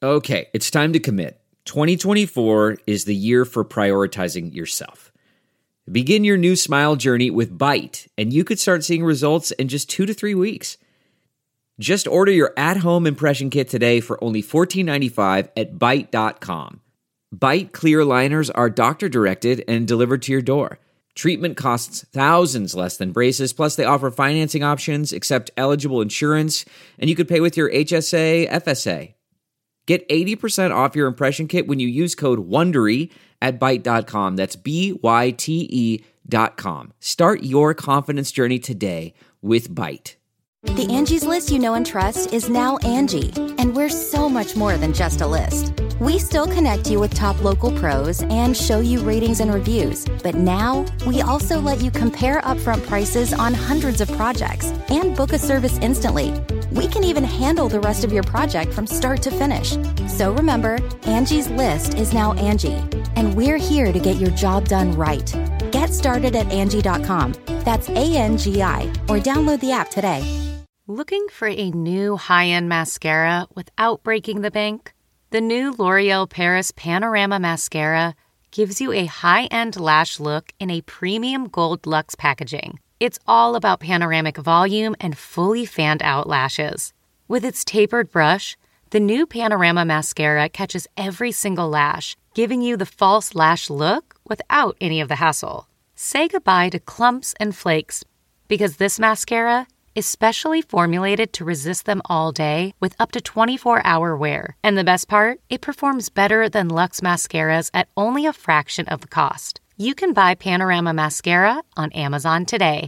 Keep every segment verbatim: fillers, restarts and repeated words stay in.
Okay, it's time to commit. twenty twenty-four is the year for prioritizing yourself. Begin your new smile journey with Byte, and you could start seeing results in just two to three weeks. Just order your at-home impression kit today for only fourteen ninety-five at byte dot com. Byte clear aligners are doctor-directed and delivered to your door. Treatment costs thousands less than braces, plus they offer financing options, accept eligible insurance, and you could pay with your H S A, F S A. Get eighty percent off your impression kit when you use code WONDERY at byte dot com. That's B Y T E dot com. Start your confidence journey today with Byte. The Angie's List you know and trust is now Angie, and we're so much more than just a list. We still connect you with top local pros and show you ratings and reviews, but now we also let you compare upfront prices on hundreds of projects and book a service instantly. We can even handle the rest of your project from start to finish. So remember, Angie's List is now Angie, and we're here to get your job done right. Get started at Angie dot com. That's A N G I, or download the app today. Looking for a new high-end mascara without breaking the bank? The new L'Oreal Paris Panorama Mascara gives you a high-end lash look in a premium gold luxe packaging. It's all about panoramic volume and fully fanned-out lashes. With its tapered brush, the new Panorama Mascara catches every single lash, giving you the false lash look without any of the hassle. Say goodbye to clumps and flakes, because this mascara is specially formulated to resist them all day with up to twenty-four hour wear. And the best part? It performs better than Luxe mascaras at only a fraction of the cost. You can buy Panorama Mascara on Amazon today.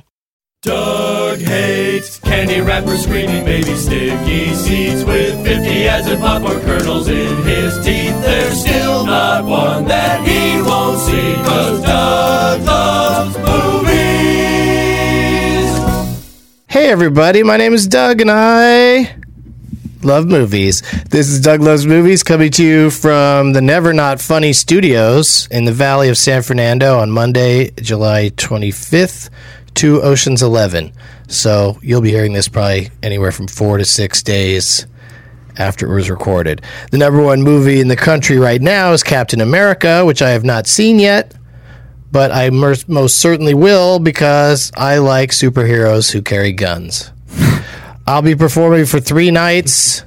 Doug hates candy wrappers, screaming baby sticky seeds with fifty ads and popcorn kernels in his teeth. There's still not one that he won't see, 'cause Doug loves movies. Hey everybody, my name is Doug and I love movies. This is Doug Loves Movies, coming to you from the Never Not Funny Studios in the Valley of San Fernando on Monday, July twenty-fifth to Ocean's eleven. So you'll be hearing this probably anywhere from four to six days after it was recorded. The number one movie in the country right now is Captain America, which I have not seen yet, but I most certainly will because I like superheroes who carry guns. I'll be performing for three nights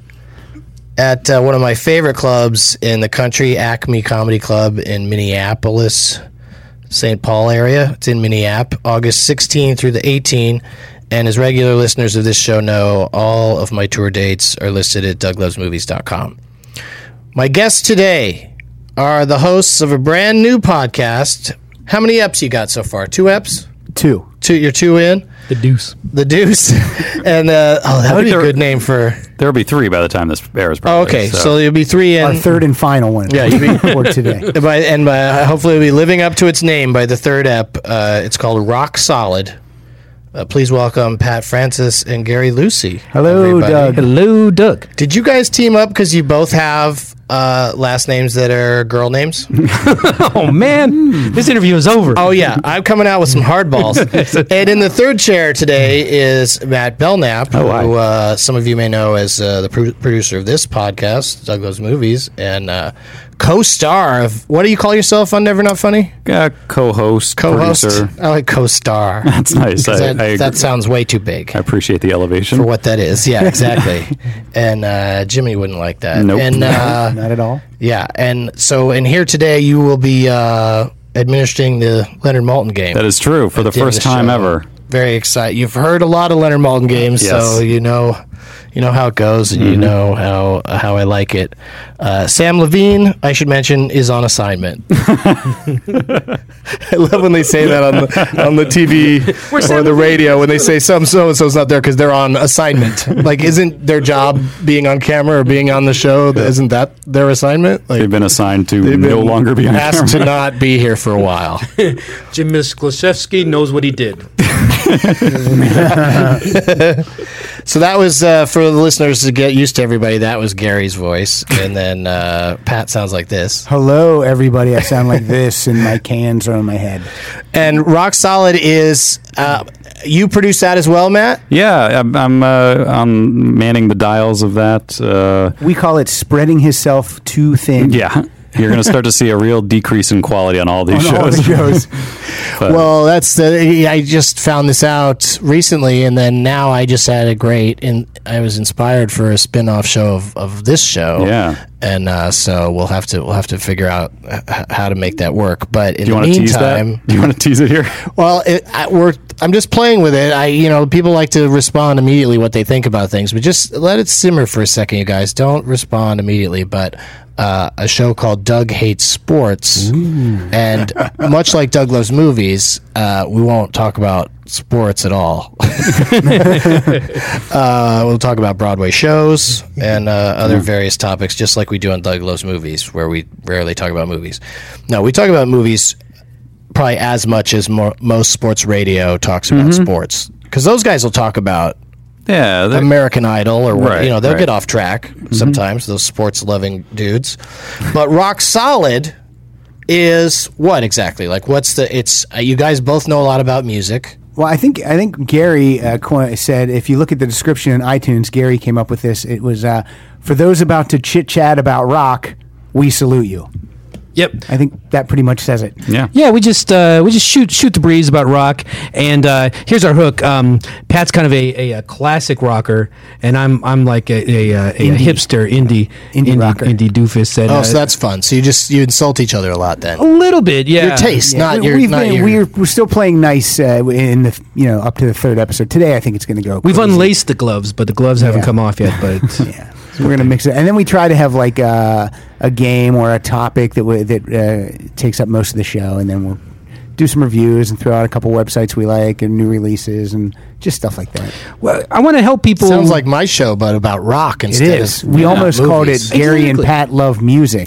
at uh, one of my favorite clubs in the country, Acme Comedy Club in Minneapolis, Saint Paul area. It's in Minneapolis, August sixteenth through the eighteenth. And as regular listeners of this show know, all of my tour dates are listed at doug loves movies dot com. My guests today are the hosts of a brand new podcast. How many eps you got so far? Two eps? Two. Two. You're two in? The Deuce. The Deuce. And, uh, oh, that would be a good name for... There will be three by the time this airs, probably. Oh, okay, so. so you'll be three in... Our third and final one. Yeah, you'll be... for today. By, and by, hopefully it'll be living up to its name by the third ep. Uh, it's called Rock Solid. Uh, please welcome Pat Francis and Gary Lucy. Hello, everybody. Doug. Hello, Doug. Did you guys team up because you both have uh, last names that are girl names? Oh, man. This interview is over. Oh, yeah. I'm coming out with some hardballs. And in the third chair today is Matt Belknap, oh, who uh, some of you may know as uh, the pro- producer of this podcast, Doug Loves Movies, and uh, co-star of, what do you call yourself on Never Not Funny? Uh, co-host, Co-host? producer. I like co-star. That's nice. I, that, I that sounds way too big. I appreciate the elevation. For what that is. Yeah, exactly. And uh, Jimmy wouldn't like that. Nope. And, uh, Not at all. Yeah, and so in here today you will be uh, administering the Leonard Maltin game. That is true, for the the end of first the time show. ever. Very excited. You've heard a lot of Leonard Maltin games, Yes. so you know you know how it goes, and mm-hmm. you know how how I like it. Uh, Sam Levine, I should mention, is on assignment. I love when they say that on the on the T V or the radio when they say some so and so's not there because they're on assignment. Like, isn't their job being on camera or being on the show? Isn't that their assignment? Like, They've been assigned to they've no been longer be on asked camera. to not be here for a while. Jim Misklashevsky knows what he did. So that was uh, for the listeners to get used to everybody. That was Gary's voice, and then uh, Pat sounds like this. Hello, everybody. I sound like this, and my cans are on my head. And Rock Solid is uh, you produce that as well, Matt? Yeah, I'm, I'm, uh, I'm manning the dials of that. Uh, We call it spreading himself too thin. yeah. You're going to start to see a real decrease in quality on all these On shows. all the shows. But- Well, that's the. I just found this out recently, and then now I just had a great. And I was inspired for a spin-off show of, of this show. Yeah. and uh, so we'll have to we'll have to figure out h- how to make that work. But in Do you the want to tease meantime, that? Do you want to tease it here? well, it, I, we're I'm just playing with it. I you know people like to respond immediately what they think about things, but just let it simmer for a second, you guys. Don't respond immediately, but. Uh, a show called Doug Hates Sports, Ooh. And much like Doug Loves Movies, uh, we won't talk about sports at all. uh, we'll talk about Broadway shows and uh, other various topics, just like we do on Doug Loves Movies, where we rarely talk about movies. No, we talk about movies probably as much as mo- most sports radio talks about mm-hmm. sports, because those guys will talk about Yeah, American Idol or what, right, you know, they'll right. get off track mm-hmm. sometimes, those sports loving dudes. But Rock Solid is what exactly? Like what's the it's uh, you guys both know a lot about music. Well, I think I think Gary uh, co- said if you look at the description in iTunes, Gary came up with this. It was uh, for those about to chit chat about rock, we salute you. Yep, I think that pretty much says it. Yeah, yeah. We just uh, we just shoot shoot the breeze about rock, and uh, here's our hook. Um, Pat's kind of a, a, a classic rocker, and I'm I'm like a, a, a, a hipster indie indie rocker, indie doofus. And, oh, uh, so that's fun. So you just you insult each other a lot then. A little bit, yeah. Your taste, Yeah, not we- your. we've Not been- your we're we're still playing nice uh, in the you know up to the third episode. Today, I think it's going to go. We've crazy. unlaced the gloves, but the gloves haven't Yeah. come off yet. But Yeah. So we're gonna mix it, and then we try to have like a, a game or a topic that w- that uh, takes up most of the show, and then we'll do some reviews and throw out a couple websites we like and new releases and just stuff like that. well, I want to help people. Sounds like my show, but about rock It instead is. of We yeah, almost called it movies. Gary and Exactly. Pat Love Music.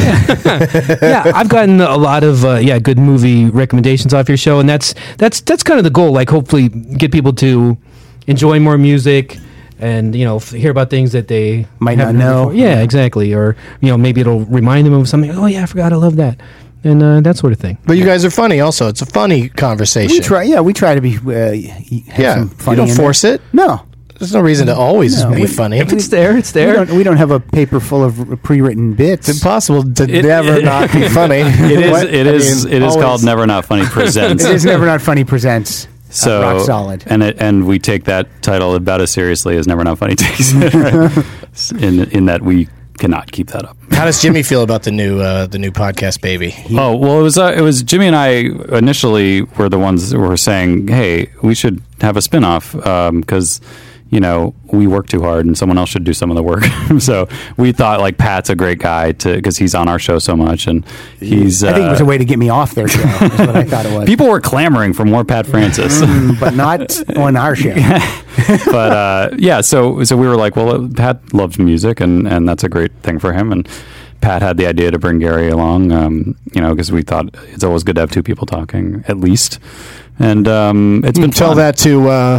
yeah, I've gotten a lot of uh, yeah good movie recommendations off your show, and that's that's that's kind of the goal. Like, hopefully, get people to enjoy more music, and you know, f- hear about things that they Might not haven't heard know. before. Yeah, exactly. Or you know, maybe it'll remind them of something. Oh yeah, I forgot. I love that, and uh, that sort of thing. But you guys are funny. Also, it's a funny conversation. we try, yeah, we try to be. Uh, y- have Yeah, some you funny don't in force there. it. No, There's no reason to always No, be we- funny. If it's there, it's we there. don't. We don't have a paper full of pre-written bits. It's impossible to It- never it- not be funny. it is. What? It I is. mean, it is always- called Never Not Funny Presents. It is Never Not Funny presents. So uh, Rock Solid. and it, and we take that title about as seriously as Never Not Funny takes it. Right? in in that we cannot keep that up. How does Jimmy feel about the new uh, the new podcast, baby? Oh well, it was uh, it was Jimmy and I initially were the ones that were saying, "Hey, we should have a spinoff because you know we work too hard and someone else should do some of the work." So we thought like Pat's a great guy to because he's on our show so much and he's. I think it was a uh, way to get me off their show. Is what I thought it was. people were clamoring for more Pat Francis. Mm, but not on our show. but uh, yeah, so so we were like, well, Pat loves music, and, and that's a great thing for him. And Pat had the idea to bring Gary along, um, you know, because we thought it's always good to have two people talking at least. And um, it's been Tell fun. that to uh,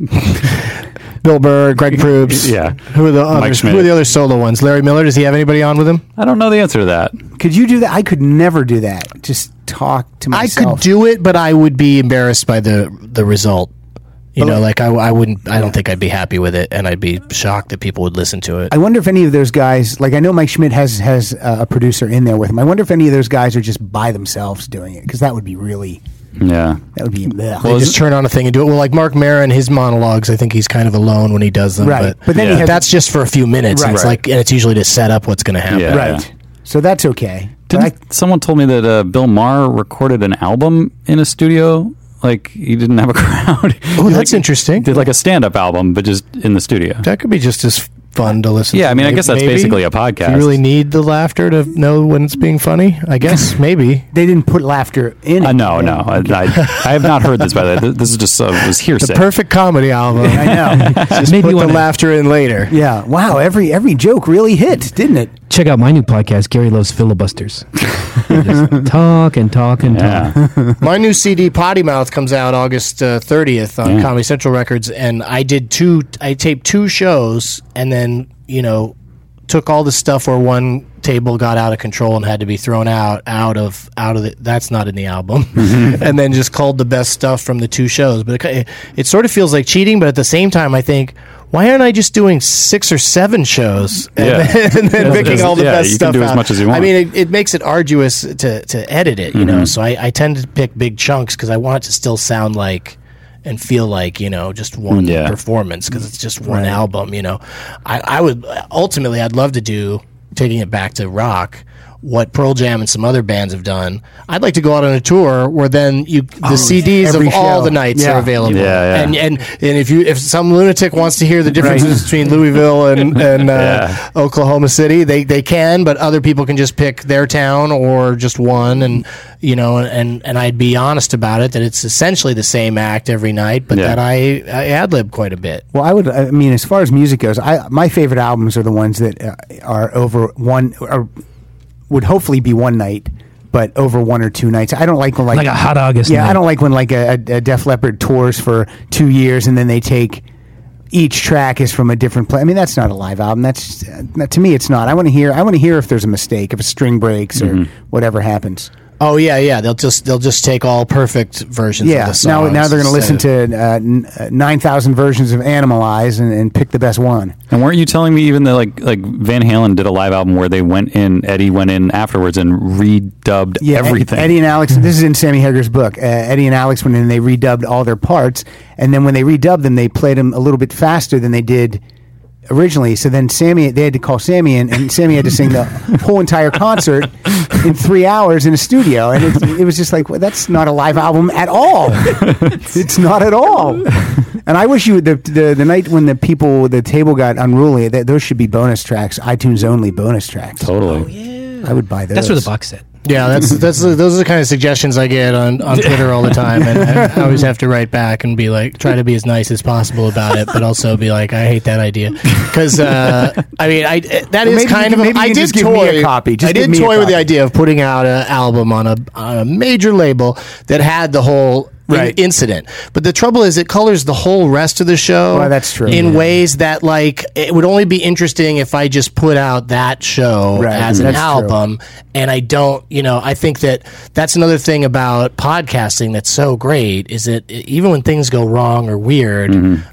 Bill Burr, Greg Proops. Yeah. Who are the others? Schmidt. Who are the other solo ones? Larry Miller. Does he have anybody on with him? I don't know the answer to that. Could you do that? I could never do that. Just talk to I myself. could do it, but I would be embarrassed by the the result. You know, like I, I wouldn't. I don't think I'd be happy with it, and I'd be shocked that people would listen to it. I wonder if any of those guys, like I know Mike Schmidt has has uh, a producer in there with him. I wonder if any of those guys are just by themselves doing it because that would be really Yeah. that would be ugh. They just turn on a thing and do it. Well, like Mark Maron, his monologues, I think he's kind of alone when he does them. Right. But, But then he Yeah. has- that's just for a few minutes. Right. It's like, and it's usually to set up what's going to happen. Yeah. right. So that's okay. But Didn't I- someone told me that uh, Bill Maher recorded an album in a studio? Like he didn't have a crowd. Oh, He, that's like, interesting. Did like a stand-up album, but just in the studio. That could be just as fun to listen Yeah, to. I mean, I Maybe- guess that's maybe. basically a podcast. Do you really need the laughter to know when it's being funny? I guess, maybe. they didn't put laughter in it. Uh, no, no, I, I, I have not heard this. By the way, this is just uh, was The hearsay. perfect comedy album. I know. Just Maybe put you the wanna- laughter in later. Yeah. Wow. Every every joke really hit, didn't it? check out my new podcast, Gary Loves Filibusters. Just talk and talk and Yeah. talk. My new C D, Potty Mouth, comes out August uh, thirtieth on Yeah. Comedy Central Records, and I did two. I taped two shows, and then you know, took all the stuff where one table got out of control and had to be thrown out out of out of the. That's not in the album, and then just culled the best stuff from the two shows. But it, it sort of feels like cheating, but at the same time, I think, why aren't I just doing six or seven shows and Yeah. then, and then It's- picking it's- all the yeah, best you stuff can do as out? much as you I want. mean, it, it makes it arduous to, to edit it, you know. So I, I tend to pick big chunks because I want it to still sound like and feel like, you know, just one Yeah. performance because it's just one album, you know. I, I would ultimately, I'd love to do, taking it back to rock, what Pearl Jam and some other bands have done. I'd like to go out on a tour where then you the C Ds of every all show. the nights Yeah. are available. Yeah, yeah. And and and if you if some lunatic wants to hear the differences between Louisville and and uh, Yeah. Oklahoma City, they they can, but other people can just pick their town or just one, and you know, and and I'd be honest about it that it's essentially the same act every night, but Yeah. that I I ad lib quite a bit. Well, I would. I mean, as far as music goes, I my favorite albums are the ones that uh, are over one, or would hopefully be one night, but over one or two nights. I don't like when like Like a Hot August Yeah, night. I don't like when like a, a, a Def Leppard tours for two years and then they take each track is from a different place. I mean, that's not a live album. That's uh, to me, it's not. I want to hear. I want to hear if there's a mistake, if a string breaks or whatever happens. Oh yeah, yeah. They'll just they'll just take all perfect versions Yeah. of the Now, songs. now they're going to listen instead to uh, n- uh, nine thousand versions of Animalize and, and pick the best one. And weren't you telling me even that like like Van Halen did a live album where they went in, Eddie went in afterwards and redubbed Yeah, Ed- everything. Eddie and Alex. This is in Sammy Hager's book. Uh, Eddie and Alex went in and they redubbed all their parts, and then when they redubbed them, they played them a little bit faster than they did originally. So then Sammy, they had to call Sammy in, and Sammy had to sing the whole entire concert in three hours in a studio, and it, it was just like, well, that's not a live album at all. It's not at all. And I wish you the, the the night when the people the table got unruly, that those should be bonus tracks, iTunes only bonus tracks. Totally. I would buy those. That's for the box set. Yeah, that's that's those are the kind of suggestions I get on, on Twitter all the time, and I, I always have to write back and be like, try to be as nice as possible about it, but also be like, I hate that idea because uh, I mean, I that Well, is maybe kind you of can- a, maybe I you did just give me toy a copy. Just I give did me a toy with the copy. idea of putting out an album on a on a major label that had the whole. in- Right. incident, but the trouble is it colors the whole rest of the show. Well, that's true. in Yeah. ways that like it would only be interesting if I just put out that show Right, as an that's true. album. And I don't, you know, I think that that's another thing about podcasting that's so great is that even when things go wrong or weird,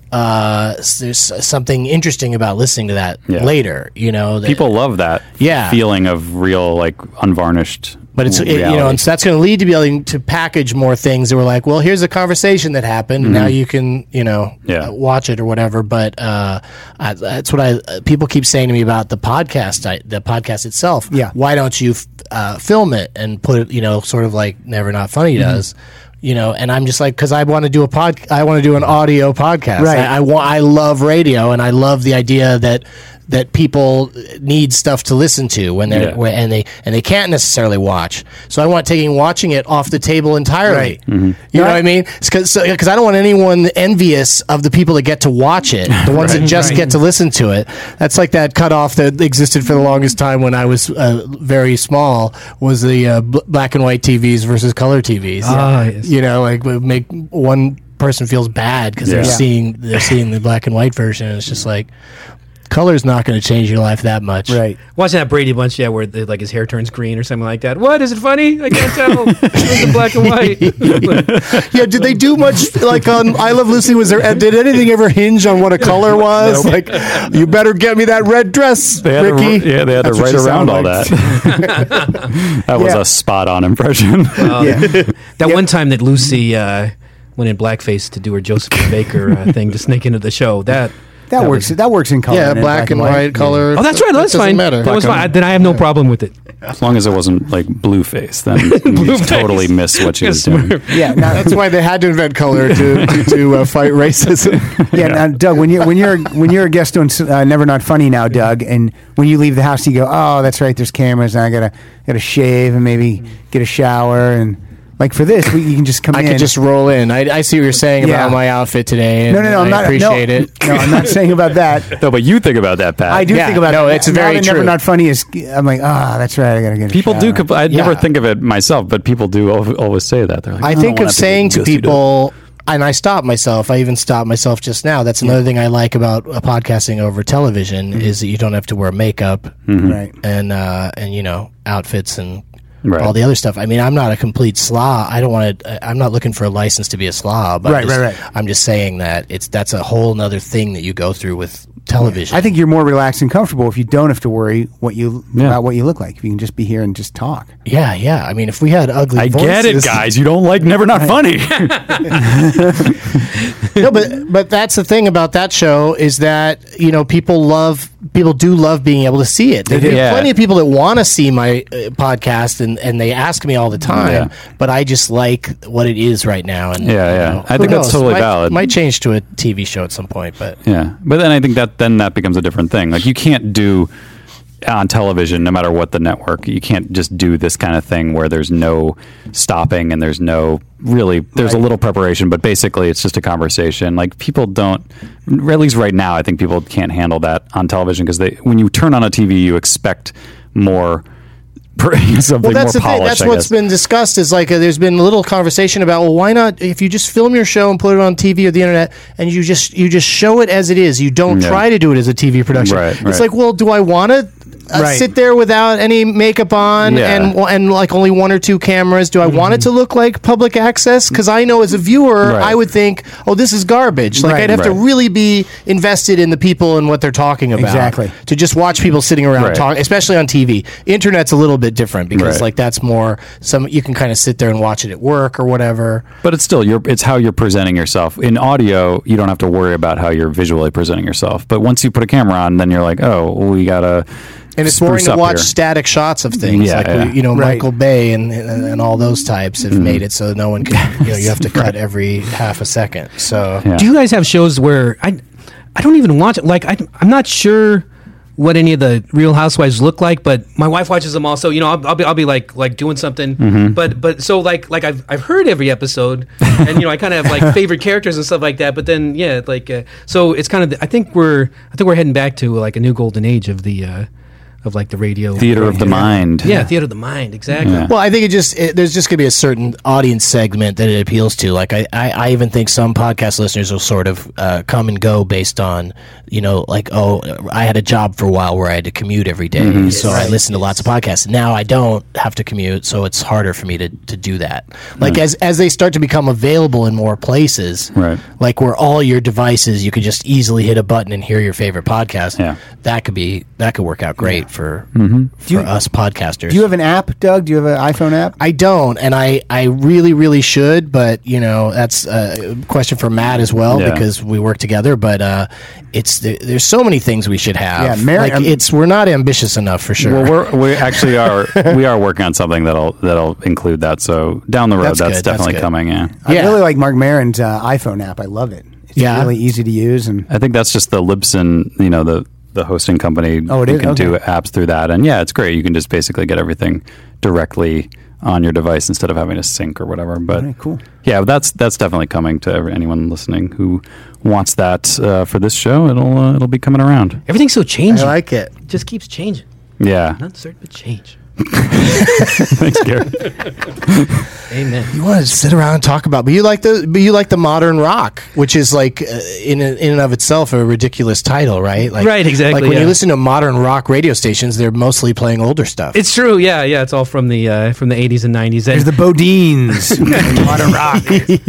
uh, s- there's something interesting about listening to that Yeah. later, you know. That, People love that Yeah. feeling of real, like, unvarnished. but it's, it, you know, reality. and so that's going to lead to be able to package more things that were like, well, here's a conversation that happened. And now you can, you know, Yeah. uh, watch it or whatever. But uh, I, that's what I uh, people keep saying to me about the podcast, I, the podcast itself. Yeah. Why don't you f- uh, film it and put it, you know, sort of like Never Not Funny does. You know, and I'm just like, because I want to do a pod, I want to do an audio podcast. Right. I, I want, I love radio, and I love the idea that that people need stuff to listen to when they're Yeah. when, and they and they can't necessarily watch. So I want taking watching it off the table entirely. Right. You know what I mean? Because so, 'cause I don't want anyone envious of the people that get to watch it, the ones that just get to listen to it. That's like that cutoff that existed for the longest time when I was uh, very small. Was the uh, bl- black and white T Vs versus color T Vs? Ah, yes. You know, like would make one person feels bad because they're Yeah. seeing they're seeing the black and white version. And it's just like color's not going to change your life that much. Right. Watching that Brady Bunch, yeah, where the, like his hair turns green or something like that. What is it funny? I can't tell. It's in black and white. Yeah, did they do much like on I Love Lucy? Was there did anything ever hinge on what a color was? Like, you better get me that red dress, They had Ricky. to, yeah, they had That's to what write she around sounded all like. that. That was Yeah. a spot on impression. yeah. That one time that Lucy uh, went in blackface to do her Josephine Baker uh, thing to sneak into the show. That That, works. was- that works in color. Yeah, and black, and white, color. oh, that's right. That That's doesn't fine. matter. That was Black fine. and- Then I have no problem with it. As long as it wasn't like blue face, then you totally miss what she was doing. Yeah. Now, That's why they had to invent color to to, to uh, fight racism. yeah. Now, Doug, when you're when you're when you're a guest on uh, Never Not Funny now, Doug, and when you leave the house, you go, oh, that's right. There's cameras, and I gotta gotta shave and maybe get a shower and Like for this, we, you can just come I in. could just roll in. I, I see what you're saying Yeah. about my outfit today. And no, no, no. I'm I not appreciate no, it. No, I'm not saying about that. No, but you think about that, Pat. I do Yeah, think about no, it. it's Now very that Never true. Not Funny is. I'm like, ah, that's right. I gotta get. A People do. shower. Compl- I Yeah. never think of it myself, but people do al- always say that. They're like, I don't think wanna of have saying go to see the- people, and I stop myself. I even stopped myself just now. That's another thing I like about uh, podcasting over television Mm-hmm. is that you don't have to wear makeup Right. and uh, and you know outfits and Right. all the other stuff. I mean, I'm not a complete slob. I don't want to. I'm not looking for a license to be a slob. I'm Right, just, right, right. I'm just saying that it's that's a whole nother thing that you go through with television. I think you're more relaxed and comfortable if you don't have to worry what you Yeah. about what you look like. If you can just be here and just talk. Yeah, yeah. I mean, if we had ugly I voices, get it, guys. You don't like Never Not Funny. no, but but that's the thing about that show is that you know people love people do love being able to see it. There do. are Yeah. plenty of people that want to see my uh, podcast and, and they ask me all the time. Yeah. But I just like what it is right now. And Yeah, yeah. you know, I who think that's knows? totally Might- valid. Might change to a T V show at some point, but Yeah, but then I think that then that becomes a different thing. Like you can't do on television, no matter what the network, you can't just do this kind of thing where there's no stopping and there's no really there's a little preparation, but basically it's just a conversation. Like people don't, at least right now, I think people can't handle that on television because they when you turn on a T V, you expect more. Something well, that's more the thing. polished, That's I what's guess. been discussed. Is like uh there's been a little conversation about well, why not if you just film your show and put it on T V or the internet and you just you just show it as it is. You don't Yeah. try to do it as a T V production. Right, it's right. like, well, do I want to? Uh, Right. sit there without any makeup on Yeah. and and like only one or two cameras. Do I want it to look like public access? Because I know as a viewer, Right. I would think, oh, this is garbage. Like Right. I'd have to Right. really be invested in the people and what they're talking about. Exactly. To just watch people sitting around Right. talking, especially on T V. Internet's a little bit different because Right. like that's more some you can kind of sit there and watch it at work or whatever. But it's still you're it's how you're presenting yourself. In audio, you don't have to worry about how you're visually presenting yourself. But once you put a camera on, then you're like, oh, we gotta. And it's spruce boring to up watch here. static shots of things. Yeah, like yeah. we, you know, Right. Michael Bay and, and and all those types have made it so no one can. You know, you have to cut every half a second. So Yeah. Do you guys have shows where I, I don't even watch it? Like I, I'm not sure what any of the Real Housewives look like, but my wife watches them also. You know, I'll, I'll be I'll be like like doing something, Mm-hmm. but but so like like I've I've heard every episode, and you know I kind of have like favorite characters and stuff like that. But then yeah, like uh, so it's kind of I think we're I think we're heading back to like a new golden age of the. Uh, of like the radio Theater of the mind. Yeah, theater of the mind, exactly. Yeah. Well, I think it just it, there's just gonna be a certain audience segment that it appeals to. Like I, I, I even think some podcast listeners will sort of uh, come and go based on you know like oh I had a job for a while where I had to commute every day, Mm-hmm. so I listened to lots of podcasts. Now I don't have to commute, so it's harder for me to, to do that. Like as as they start to become available in more places, Right. like where all your devices you could just easily hit a button and hear your favorite podcast. Yeah. That could be that could work out great for Mm-hmm. for us podcasters. Do you have an app, Doug? Do you have an iPhone app? I don't, and I, I really, really should, but you know that's a question for Matt as well Yeah. because we work together. But uh, it's there, there's so many things we should have. Yeah, Mary- like it's we're not ambitious enough for sure. Well, we're, we actually are. We are working on something that'll that'll include that. So down the road, That's that's, good, that's definitely good. coming. Yeah, I Yeah. really like Mark Maron's uh, iPhone app. I love it. It's Yeah. really easy to use and I think that's just the Libsyn, you know, the the hosting company. Oh, it you is? can do Okay. apps through that, and yeah, it's great. You can just basically get everything directly on your device instead of having to sync or whatever. But Okay, cool. yeah, that's that's definitely coming to every, anyone listening who wants that uh, for this show. It'll uh, it'll be coming around. Everything's so I changing. like it. It just keeps changing. Yeah, Not certain, but change. thanks, Gary. Amen. You want to sit around and talk about, but you like the but you like the modern rock, which is like uh, in a, in and of itself a ridiculous title, right? Like, Right, exactly, Like when yeah. you listen to modern rock radio stations, they're mostly playing older stuff. It's true. Yeah, yeah. It's all from the uh, from the eighties and nineties. there's the Bodines, modern rock.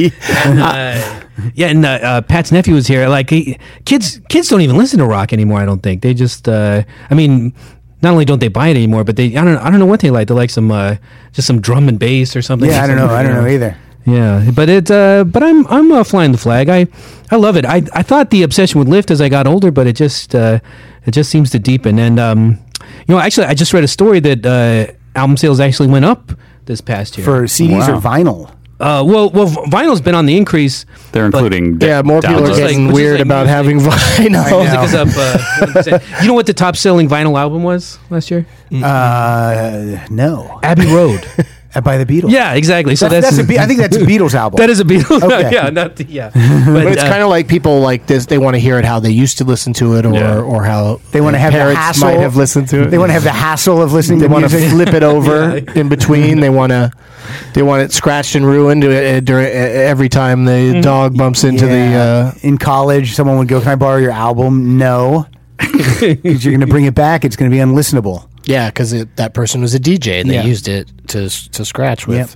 uh, yeah, and uh, uh, Pat's nephew was here. Like he, kids, kids don't even listen to rock anymore. I don't think they just. Uh, I mean, not only don't they buy it anymore, but they. I don't. I don't know what they like. They like some uh, just some drum and bass or something. Yeah, I don't know. I don't know either. Yeah, but it. Uh, but I'm I'm uh, flying the flag. I I love it. I I thought the obsession would lift as I got older, but it just uh, it just seems to deepen. And um, you know, actually, I just read a story that uh, album sales actually went up this past year. For C Ds Wow. or vinyl. uh, well, well, vinyl's been on the increase. They're but- including d- yeah, more people are Which is like- getting which is weird like about music. having vinyl. Music is up. Uh, one percent. You know what the top selling vinyl album was last year? Uh, no. Abbey Road. Uh, by the Beatles. Yeah, exactly. So that's, that's, that's a Be- I think that's a Beatles album. that is a Beatles. Okay. yeah, not the, yeah. But, But, it's uh, kind of like people like this. They want to hear it how they used to listen to it, or Yeah. or how They want to their have the parents hassle. might have listened to it. They want to have the hassle of listening They to want to music. flip it over Yeah. in between. They want to. They want it scratched and ruined uh, during, uh, every time the dog bumps into the. Yeah. Uh, In college, someone would go, "Can I borrow your album?" No, because you're going to bring it back. It's going to be unlistenable. yeah, because that person was a D J and they Yeah. used it to to scratch with.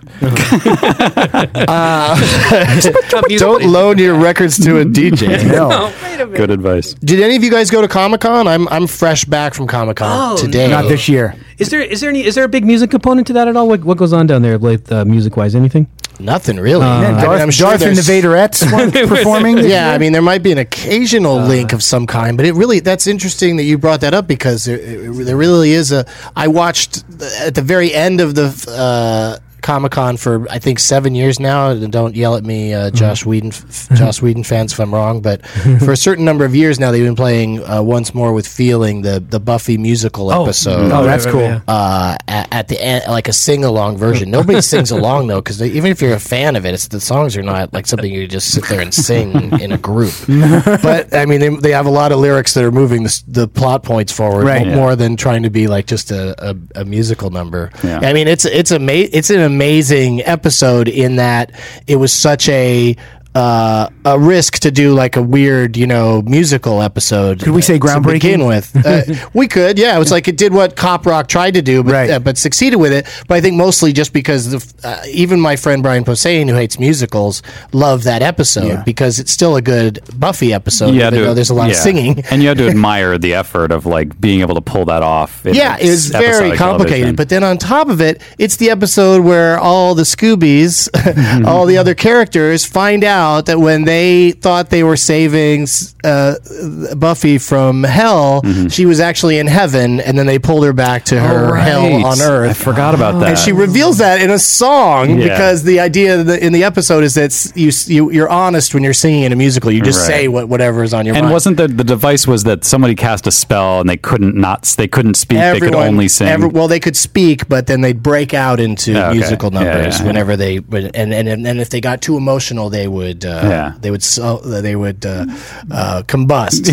music- Don't loan your records to a D J. No, Good advice. Did any of you guys go to Comic Con? I'm I'm fresh back from Comic Con Oh, today. not this year. Is there is there any is there a big music component to that at all? What what goes on down there, like uh, music wise? Anything? Nothing really. Yeah, I mean, Darth, I'm sure Darth and the there's- Vaderettes weren't performing. this Yeah, year? I mean, there might be an occasional link of some kind, but it really, that's interesting that you brought that up because there, it, there really is a. I watched at the very end of the uh, Comic Con for I think seven years now. And don't yell at me, uh, Josh Whedon, f- Josh Whedon fans, if I'm wrong. But for a certain number of years now, they've been playing uh, Once More with Feeling, the the Buffy musical episode. Oh, that's cool. yeah. Uh, at, at the end, like a sing-along version. Nobody sings along though, because even if you're a fan of it, it's the songs are not like something you just sit there and sing in a group. But I mean, they, they have a lot of lyrics that are moving the, s- the plot points forward Right. mo- Yeah. more than trying to be like just a, a, a musical number. Yeah. I mean, it's it's ama- it's an amazing episode in that it was such a. Uh, a risk to do like a weird, you know, musical episode. Could we say to groundbreaking? begin with? Uh, we could, yeah. It was like it did what Cop Rock tried to do, but Right. uh, but succeeded with it. But I think mostly just because the, uh, even my friend Brian Posehn, who hates musicals, loved that episode Yeah. because it's still a good Buffy episode. You even had to- though there's a lot of yeah. singing. and you had to admire the effort of like being able to pull that off. in Yeah, it was very episodic complicated. television. But then on top of it, it's the episode where all the Scoobies, all the other characters, find out that when they thought they were saving uh, Buffy from hell, she was actually in heaven, and then they pulled her back to her Oh, right. hell on Earth. I forgot about that. And she reveals that in a song Yeah. because the idea of the, in the episode is that it's- you, you you're honest when you're singing in a musical. You just Right. say what whatever is on your and mind. wasn't the the device was that somebody cast a spell and they couldn't not they couldn't speak, they could only sing. every- well, they could speak, but then they'd break out into Oh, okay. musical Yeah, numbers yeah, yeah. whenever they would, and, and and if they got too emotional, they would uh, Yeah. they would so, they would uh, uh, combust.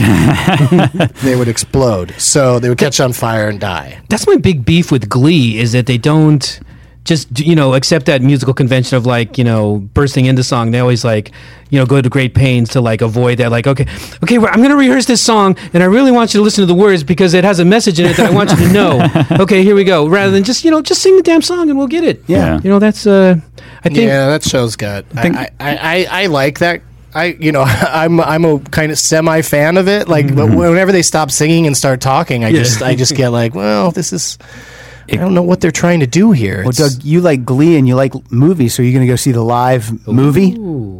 They would explode. So they would catch on fire and die. That's my big beef with Glee is that they don't just you know accept that musical convention of like you know bursting into song. They always like you know go to great pains to like avoid that. Like okay, okay, well, I'm going to rehearse this song, and I really want you to listen to the words because it has a message in it that I want you to know. Okay, here we go. Rather than just you know just sing the damn song and we'll get it. Yeah. you know that's uh I think Yeah, that show's got. I, think- I, I, I, I like that. I you know I'm I'm a kind of semi fan of it. Like, but whenever they stop singing and start talking, I just I just get like, well, this is. I don't know what they're trying to do here. Well, It's- Doug, you like Glee and you like movies, so you're going to go see the live movie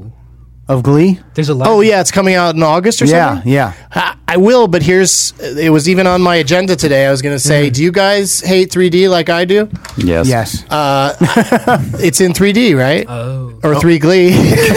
of Glee? there's a lot. Oh yeah, it's coming out in August or Yeah, something. yeah. I, I will, but here's it was even on my agenda today. I was going to say, do you guys hate three D like I do? yes. Yes. It's in three D, right? Oh, or three Glee.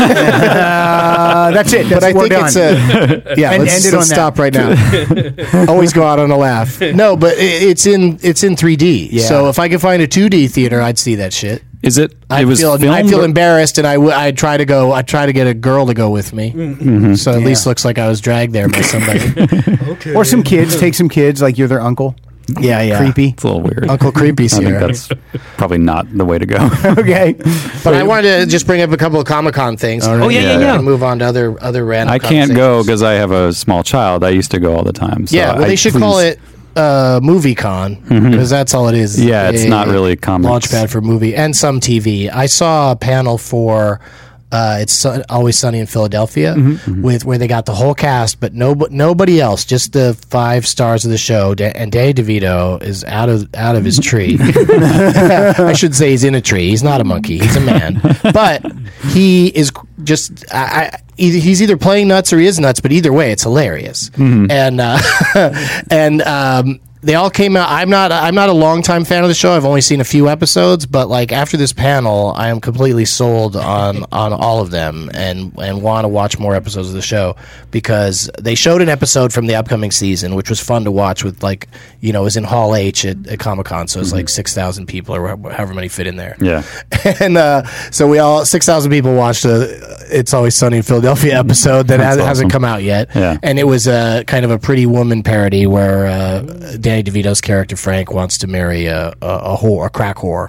Uh, that's it. That's but I we're think done. it's a yeah. And let's end it let's on stop right now. Always go out on a laugh. No, but it, it's in it's in three D. Yeah. So if I could find a two D theater, I'd see that shit. Is it? I it was feel I filmed feel or- embarrassed, and I w- I'd try to go. I'd try to get a girl to go with me, Mm-hmm. so at least looks like I was dragged there by somebody. Or some kids. Take some kids, like you're their uncle. yeah, yeah. Creepy. It's a little weird. Uncle Creepy's I think here. that's probably not the way to go. Okay. But I wanted to just bring up a couple of Comic Con things. Oh, yeah, yeah, And yeah. move on to other other random. I can't go conversations. because I have a small child. I used to go all the time. So Yeah, well, I- they should please- call it uh, Movie Con because that's all it is. Yeah, it's A not really comics. Launchpad for movie and some T V. I saw a panel for. Uh, it's Sun- Always Sunny in Philadelphia, Mm-hmm, with where they got the whole cast, but no, nobody else, just the five stars of the show. Da- and Danny DeVito is out of out of his tree. I should say he's in a tree. He's not a monkey. He's a man, but he is just. I, I, either- he's either playing nuts or he is nuts, but either way, it's hilarious. Mm-hmm. And uh, and um, they all came out. I'm not I'm not a longtime fan of the show. I've only seen a few episodes, but like after this panel, I am completely sold on on all of them and and want to watch more episodes of the show because they showed an episode from the upcoming season, which was fun to watch with like you know it was in Hall H at, at Comic Con, so it was like six thousand people or however many fit in there. Yeah, and uh, so we all six thousand people watched a It's Always Sunny in Philadelphia episode that has, awesome. hasn't come out yet. Yeah. And it was a kind of a Pretty Woman parody where uh, Danny DeVito's character Frank wants to marry a, a, a whore, a crack whore,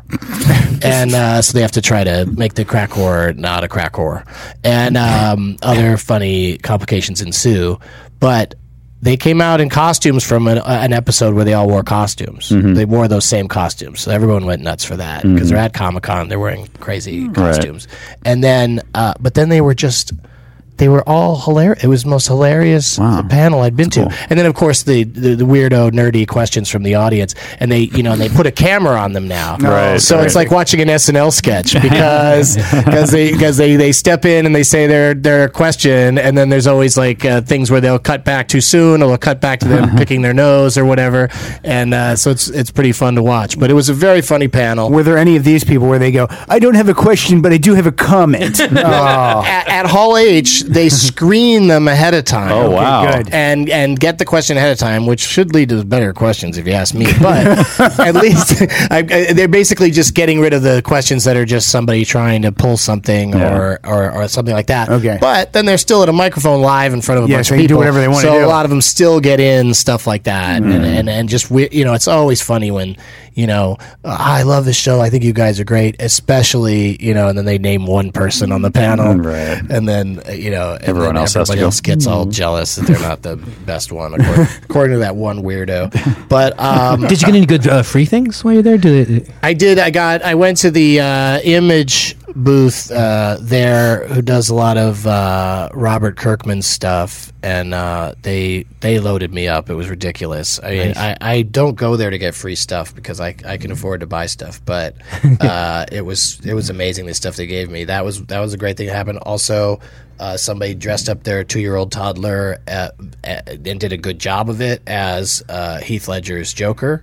and uh, so they have to try to make the crack whore not a crack whore, and um, other funny complications ensue. But they came out in costumes from an, an episode where they all wore costumes. Mm-hmm. They wore those same costumes, so everyone went nuts for that because Mm-hmm. they're at Comic Con. They're wearing crazy Right. costumes, and then uh, but then they were just. They were all hilarious. It was the most hilarious Wow. panel I'd been Cool. to. And then, of course, the, the the weirdo, nerdy questions from the audience, and they, you know, and they put a camera on them now. Right, so right. it's like watching an S N L sketch because because they because they, they step in and they say their their question, and then there's always like uh, things where they'll cut back too soon, or they'll cut back to them picking their nose or whatever. And uh, so it's it's pretty fun to watch. But it was a very funny panel. Were there any of these people where they go, I don't have a question, but I do have a comment? oh. At, at Hall H, they screen them ahead of time. Oh, wow. good. And and get the question ahead of time, which should lead to better questions if you ask me. But at least I, I, they're basically just getting rid of the questions that are just somebody trying to pull something Yeah. or, or or something like that. Okay. But then they're still at a microphone live in front of a Yeah, bunch so of they can do people. whatever they wanna so do. a lot of them still get in stuff like that, and, and and just we, you know, it's always funny when. You know, uh, I love this show. I think you guys are great, especially, you know, and then they name one person on the panel. Right. And then, uh, you know, and Everyone then else has to everybody go. else gets all jealous that they're not the best one, according, according to that one weirdo. But um, Did you get any good uh, free things while you're there? Did it, I did. I got. I went to the uh, Image booth uh, there, who does a lot of uh, Robert Kirkman stuff, and uh, they they loaded me up. It was ridiculous. I mean, I, I don't go there to get free stuff because I, I can afford to buy stuff, but uh, it was it was amazing the stuff they gave me. That was that was a great thing that happened. Also. Uh, somebody dressed up their two-year-old toddler uh, uh, and did a good job of it as uh, Heath Ledger's Joker.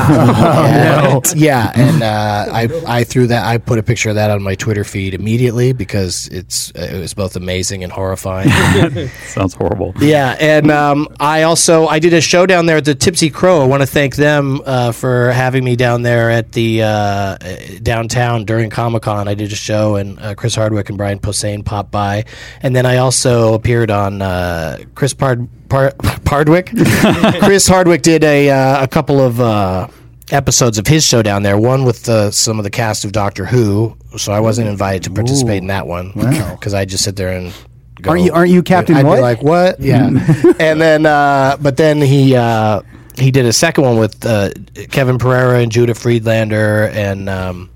And- Yeah, and uh, I I threw that. I put a picture of that on my Twitter feed immediately because it's uh, it was both amazing and horrifying. Sounds horrible. Yeah, and um, I also I did a show down there at the Tipsy Crow. I want to thank them uh, for having me down there at the uh, downtown during Comic Con. I did a show, and uh, Chris Hardwick and Brian Posehn popped by, and then I also appeared on uh, Chris Pard Par- Pardwick. Chris Hardwick did a uh, a couple of. Uh, episodes of his show down there, one with uh, some of the cast of Doctor Who, so I wasn't invited to participate in that one because I just sit there and go, Aren't you- aren't you Captain I'd What? be like, what? Yeah. And then uh, but then he uh, he did a second one with uh, Kevin Pereira and Judah Friedlander and um,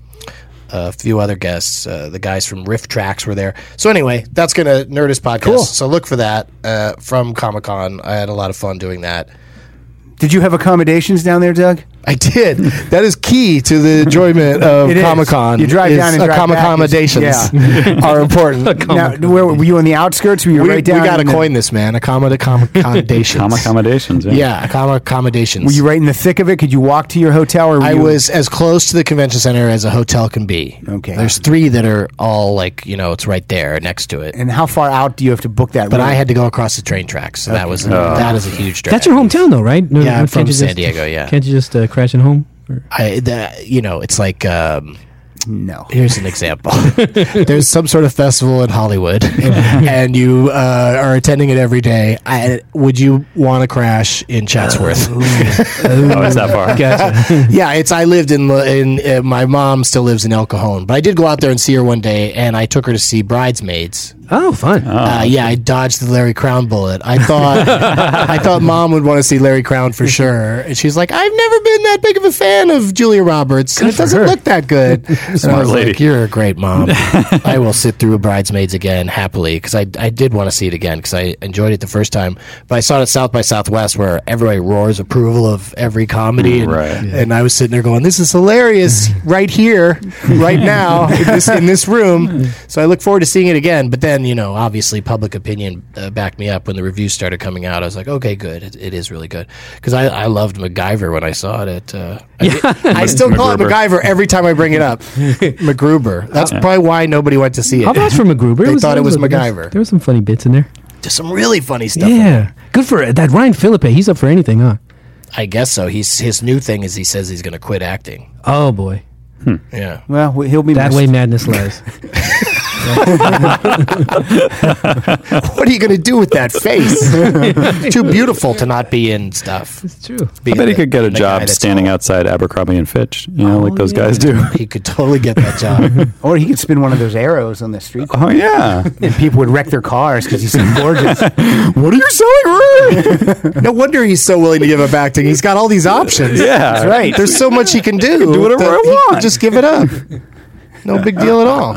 a few other guests. Uh, the guys from Riff Tracks were there. So anyway, that's gonna Nerdist podcast. Cool. So look for that uh, from Comic-Con. I had a lot of fun doing that. Did you have accommodations down there, Doug? I did. That is key to the enjoyment of It is. Comic Con. You drive down and drive back. accommodations Yeah. are important. Now, where were you on the outskirts? Were you we right down? we got to in the- coin this, man. Accommod- accommodations. Com accommodations. Yeah. Yeah, accom- accommodations. Were you right in the thick of it? Could you walk to your hotel? Or were I you- was as close to the convention center as a hotel can be. Okay. There's three that are all like, you know, it's right there next to it. And how far out do you have to book that? But room? I had to go across the train tracks, so that was that is a huge drag. that's your hometown, though, right? No, Yeah, no, I'm can't from you San just- Diego, yeah. Can't you just uh, crash at home? Or- I, the, you know, it's like. Um, no. Here's an example. There's some sort of festival in Hollywood, and you uh, are attending it every day. I, would you want to crash in Chatsworth? Oh, it's that far. Gotcha. Yeah, it's. I lived in in. Uh, my mom still lives in El Cajon, but I did go out there and see her one day, and I took her to see Bridesmaids. Oh, fun. Uh, yeah, I dodged the Larry Crown bullet. I thought I thought Mom would want to see Larry Crown for sure, and she's like, "I've never been that big of a fan of Julia Roberts, and it doesn't her. look that good." And I was lady. like, "You're a great mom. I will sit through Bridesmaids again happily because I I did want to see it again because I enjoyed it the first time, but I saw it at South by Southwest where everybody roars approval of every comedy, and, Right. and I was sitting there going, "This is hilarious right here, right now, in this in this room." So I look forward to seeing it again, but then. then, you know, obviously public opinion uh, backed me up when the reviews started coming out. I was like, okay, good. It, it is really good. Because I, I loved MacGyver when I saw it. At, uh, Yeah. I, I still call it MacGruber. MacGyver every time I bring it up. MacGruber. That's probably why nobody went to see it. How about for MacGruber? They thought it was there MacGyver. There were some funny bits in there. Just some really funny stuff. in Yeah, good for that Ryan Phillippe. He's up for anything, huh? I guess so. He's his new thing is he says he's going to quit acting. Oh boy, Yeah. Well, he'll be that missed. way madness lies. What are you going to do with that face? Too beautiful to not be in stuff. It's true. I bet he could get a job standing outside Abercrombie and Fitch, you know, like those guys do. He could totally get that job. Or he could spin one of those arrows on the street, Oh yeah. and people would wreck their cars because he's so gorgeous. What are you selling, Ray? No wonder he's so willing to give up acting. He's got all these options. Yeah. That's right. There's so much he can do. do whatever that I he want. could just give it up. No big deal at all.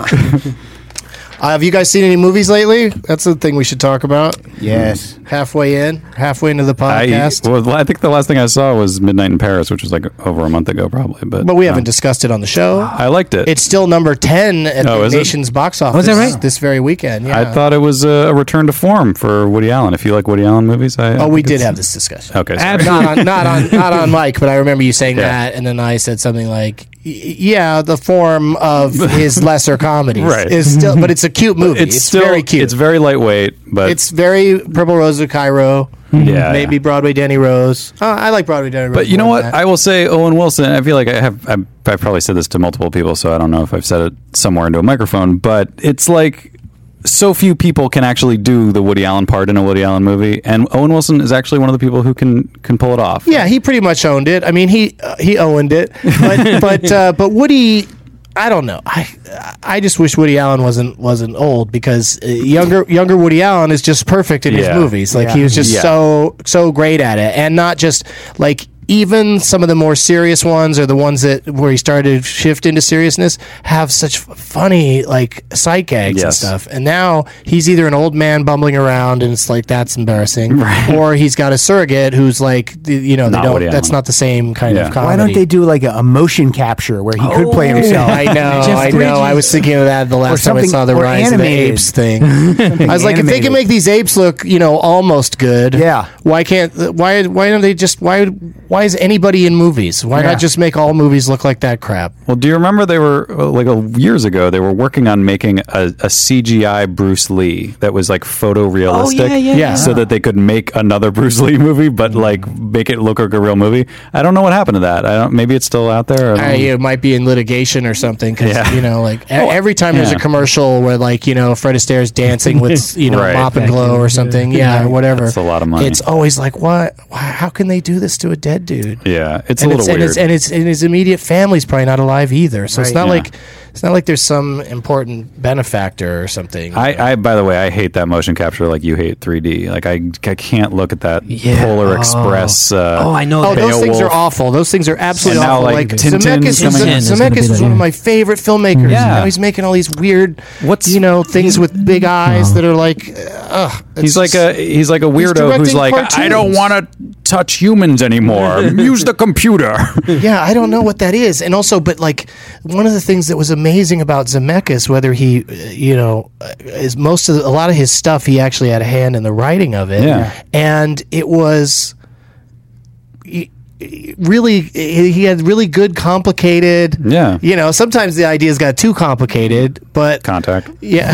Uh, have you guys seen any movies lately? That's the thing we should talk about. Yes. Halfway in, halfway into the I, podcast. well, I think the last thing I saw was Midnight in Paris, which was like over a month ago, probably. But but we uh, haven't discussed it on the show. I liked it. It's still number ten at Oh, the is it? nation's box office. Was that right? This very weekend. Yeah. I thought it was a, a return to form for Woody Allen. If you like Woody Allen movies, I Oh, I we think did it's- have this discussion. Okay, sorry. Absolutely. Not on, not on, not on mic, but I remember you saying Yeah. that, and then I said something like, y- "Yeah, the form of his lesser comedies Right. is still, but it's a cute movie. It's, It's, still very cute. It's very lightweight, but It's very Purple Rose of Cairo. yeah, maybe yeah. Broadway Danny Rose. Uh, I like Broadway Danny Rose. But you know more what? than that. I will say Owen Wilson. I feel like I have. I've, I've probably said this to multiple people, so I don't know if I've said it somewhere into a microphone. But it's like so few people can actually do the Woody Allen part in a Woody Allen movie, and Owen Wilson is actually one of the people who can can pull it off. Yeah, he pretty much owned it. I mean, he uh, he owned it, but but uh, but Woody, I don't know. I I just wish Woody Allen wasn't wasn't old because uh, younger younger Woody Allen is just perfect in his Yeah. movies. Like Yeah. he was just Yeah. so so great at it, and not just like. Even some of the more serious ones, or the ones that where he started to shift into seriousness, have such f- funny like sight gags and Yes. stuff. And now he's either an old man bumbling around, and it's like that's embarrassing, or he's got a surrogate who's like, the- you know, they Not don't. Woody That's Allen. not the same kind Yeah. of comedy. Why don't they do like a, a motion capture where he could play himself? I know, Jeff I know. I was thinking of that the last time I something- saw the or Rise of the animated. Apes thing. I was like, if they can animated. make these apes look, you know, almost good, Yeah. Why can't? Why? Why don't they just? Why? Why is anybody in movies? Why Yeah. not just make all movies look like that crap? Well, do you remember they were uh, like a, years ago? They were working on making a, a C G I Bruce Lee that was like photorealistic, Oh, yeah, yeah, Yeah. so that they could make another Bruce Lee movie, but like make it look like a real movie. I don't know what happened to that. I don't. Maybe it's still out there. I don't Uh, know. it might be in litigation or something. Because Yeah. you know, like e- every time there's a yeah. commercial where like you know Fred Astaire's dancing with you know Right. mop and glow or something, yeah, or whatever. That's a lot of money. It's always like, what? Why, how can they do this to a dead dude? Yeah, it's and a it's, little and weird. it's and it's and his immediate family's probably not alive either. So it's Right. not Yeah. like it's not like there's some important benefactor or something. I, I, by the way, I hate that motion capture like you hate three D. Like I, I can't look at that Yeah. Polar Oh. Express. Uh, Oh, I know. Oh, that. those things are Beowulf. awful. Those things are absolutely And now, awful. like, Like Tintin's Zemeckis, was, coming in. There's gonna be Zemeckis was that, one of yeah. my favorite filmmakers. Yeah. Now he's making all these weird, What's- you know, things with big eyes that are like, ugh. it's He's like just- a he's like a weirdo who's directing like I don't cartoons. want to touch humans anymore. Use the computer. Yeah, I don't know what that is. And also, but like one of the things that was amazing about Zemeckis, whether he, uh, you know, uh, is most of the, a lot of his stuff, he actually had a hand in the writing of it. Yeah. And it was he- he really, he he had really good, complicated. Yeah. You know, sometimes the ideas got too complicated, but Contact. yeah,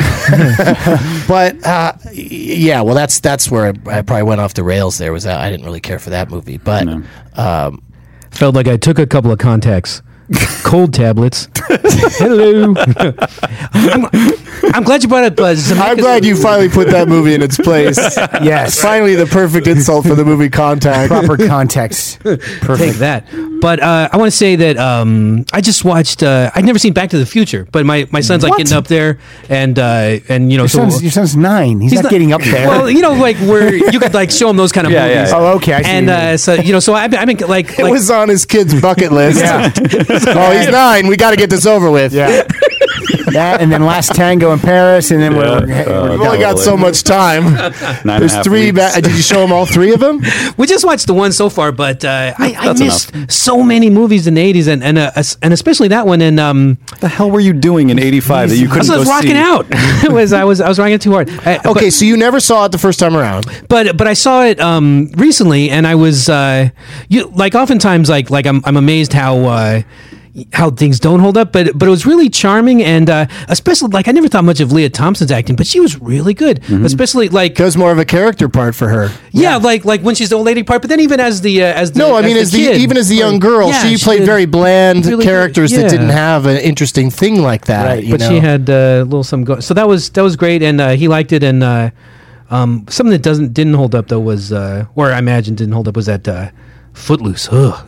but uh, yeah. Well, that's that's where I, I probably went off the rails. There was that I didn't really care for that movie, but No. um, Felt like I took a couple of contacts, cold tablets. Hello. I'm, I'm glad you brought up. Uh, Zemeckis. I'm glad you finally put that movie in its place. Yes. Finally, the perfect insult for the movie Contact. Proper context. Take Perfect. that. But uh, I want to say that um, I just watched. Uh, I'd never seen Back to the Future, but my, my son's like What? getting up there, and uh, and you know, Your so son's, your son's nine. He's, not, getting up there. Well, you know, like where you could like show him those kind of Yeah, yeah, movies. yeah. Oh, okay, I see And what you mean. uh, so you know, so I've been, I've been like, It like was on his kid's bucket list. Yeah. Oh, he's nine. We got to get this over with. yeah. that, and then Last Tango in Paris, and then we're, Yeah, we're uh, We've only got so much time. Nine and a There's half three. weeks. Ba- did you show them all three of them? We just watched the one so far, but uh, I, I That's missed enough. so many movies in the eighties, and and, uh, es- and especially that one. And um, What the hell were you doing in eighty-five that you I couldn't was, I was go rocking see? out. It was I was I was rocking it too hard. Uh, Okay, so you never saw it the first time around. but but I saw it um, recently, and I was uh, you like oftentimes like like I'm I'm amazed how. Uh, how things don't hold up, but but it was really charming, and uh, especially like I never thought much of Leah Thompson's acting, but she was really good, Mm-hmm. especially like It was more of a character part for her. yeah, like like when she's the old lady part, but then even as the uh, as the No, I mean, as the, kid, even as the young like, girl, yeah, she played did very bland really good. characters that Yeah. didn't have an interesting thing like that. Right, you but know? she had uh, a little some go- so that was that was great, and uh, he liked it, and uh, um, something that doesn't didn't hold up though was uh, or I imagine didn't hold up was that uh, Footloose. Ugh.